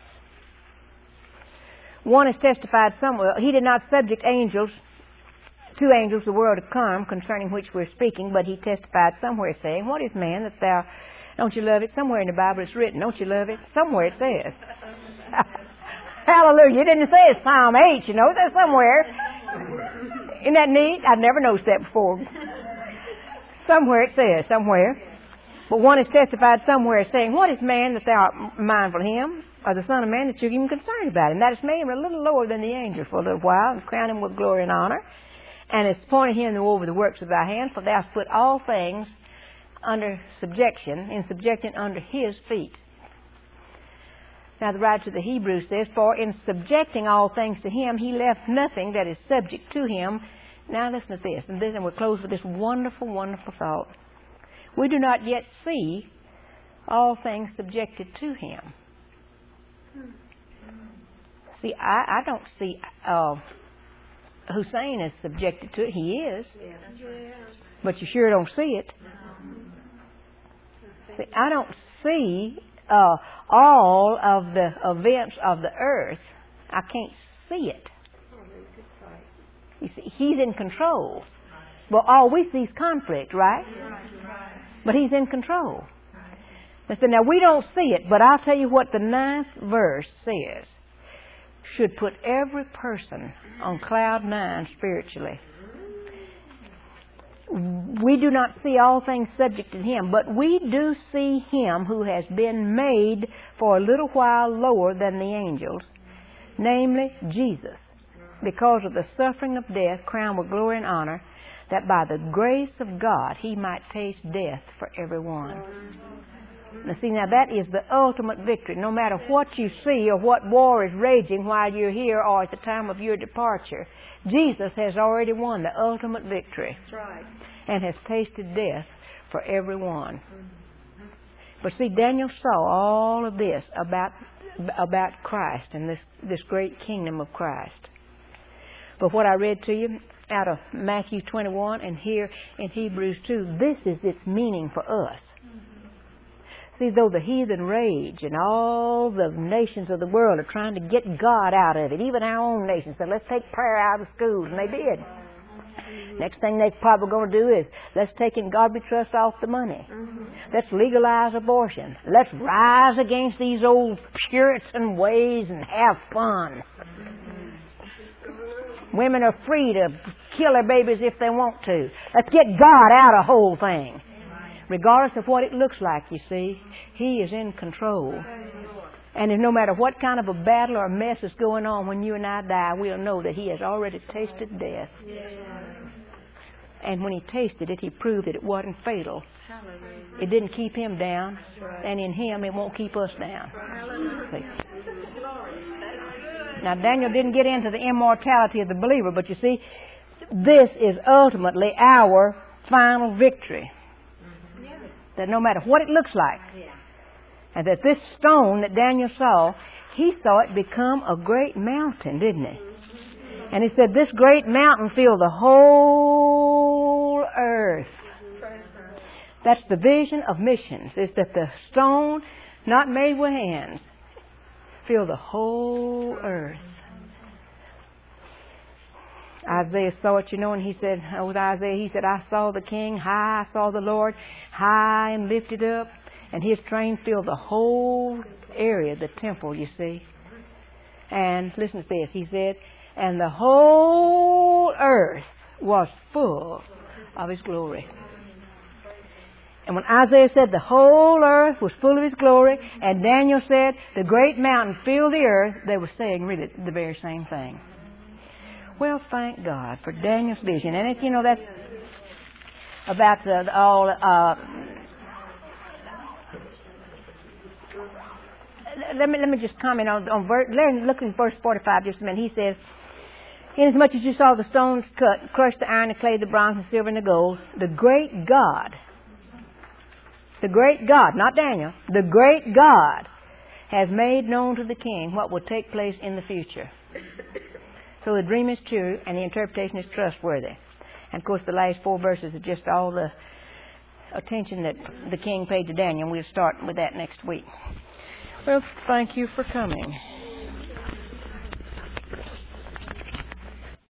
One is testified somewhere. He did not subject angels, two angels, the world to come, concerning which we're speaking, but he testified somewhere saying, what is man that thou... Don't you love it? Somewhere in the Bible it's written. Don't you love it? Somewhere it says. Hallelujah. It didn't say it's Psalm eight, you know. There's somewhere. Isn't that neat? I've never noticed that before. Somewhere it says. Somewhere. But one is testified somewhere saying, what is man that thou art mindful of him? Or the Son of Man that you're even concerned about him? That is made him a little lower than the angels for a little while, and crown him with glory and honor. And it's pointed him over the works of thy hand, for thou hast put all things under subjection, in subjection under his feet. Now the writer to the Hebrews says, for in subjecting all things to him, he left nothing that is subject to him. Now listen to this, and then we'll close with this wonderful, wonderful thought. We do not yet see all things subjected to him. See, I, I don't see uh, Hussein is subjected to it. He is. But you sure don't see it. See, I don't see uh, all of the events of the earth. I can't see it. You see, he's in control. Well, all we see is conflict, right? But he's in control. And so now we don't see it, but I'll tell you what the ninth verse says. Should put every person on cloud nine spiritually. We do not see all things subject to him, but we do see him who has been made for a little while lower than the angels, namely Jesus, because of the suffering of death, crowned with glory and honor, that by the grace of God he might taste death for everyone. Now see, now that is the ultimate victory. No matter what you see or what war is raging while you're here or at the time of your departure, Jesus has already won the ultimate victory. That's right. And has tasted death for everyone. But see, Daniel saw all of this about about Christ and this, this great kingdom of Christ. But what I read to you out of Matthew twenty-one and here in Hebrews two, this is its meaning for us. See, though the heathen rage and all the nations of the world are trying to get God out of it, even our own nation said, let's take prayer out of the schools, and they did. Next thing they're probably going to do is, let's take in God we trust off the money. Mm-hmm. Let's legalize abortion. Let's rise against these old Puritan ways and have fun. Mm-hmm. Women are free to kill their babies if they want to. Let's get God out of the whole thing. Regardless of what it looks like, you see, he is in control. And if no matter what kind of a battle or a mess is going on, when you and I die, we'll know that he has already tasted death. And when he tasted it, he proved that it wasn't fatal. It didn't keep him down. And in him, it won't keep us down. See? Now, Daniel didn't get into the immortality of the believer, but you see, this is ultimately our final victory. That no matter what it looks like, and that this stone that Daniel saw, he saw it become a great mountain, didn't he? And he said, this great mountain filled the whole earth. That's the vision of missions, is that the stone, not made with hands, fill the whole earth. Isaiah saw it, you know, and he said, oh, with Isaiah, he said, I saw the King high, I saw the Lord high and lifted up, and his train filled the whole area, the temple, you see. And listen to this, he said, and the whole earth was full of his glory. And when Isaiah said the whole earth was full of his glory, and Daniel said the great mountain filled the earth, they were saying really the very same thing. Well, thank God for Daniel's vision. And, it, you know, that's about the, the all... Uh, let me let me just comment on... on ver- look in verse forty-five just a minute. He says, inasmuch as you saw the stones cut, crushed the iron, the clay, the bronze, the silver, and the gold, the great God, the great God, not Daniel, the great God has made known to the king what will take place in the future. So the dream is true and the interpretation is trustworthy. And of course the last four verses are just all the attention that the king paid to Daniel. We'll start with that next week. Well, thank you for coming.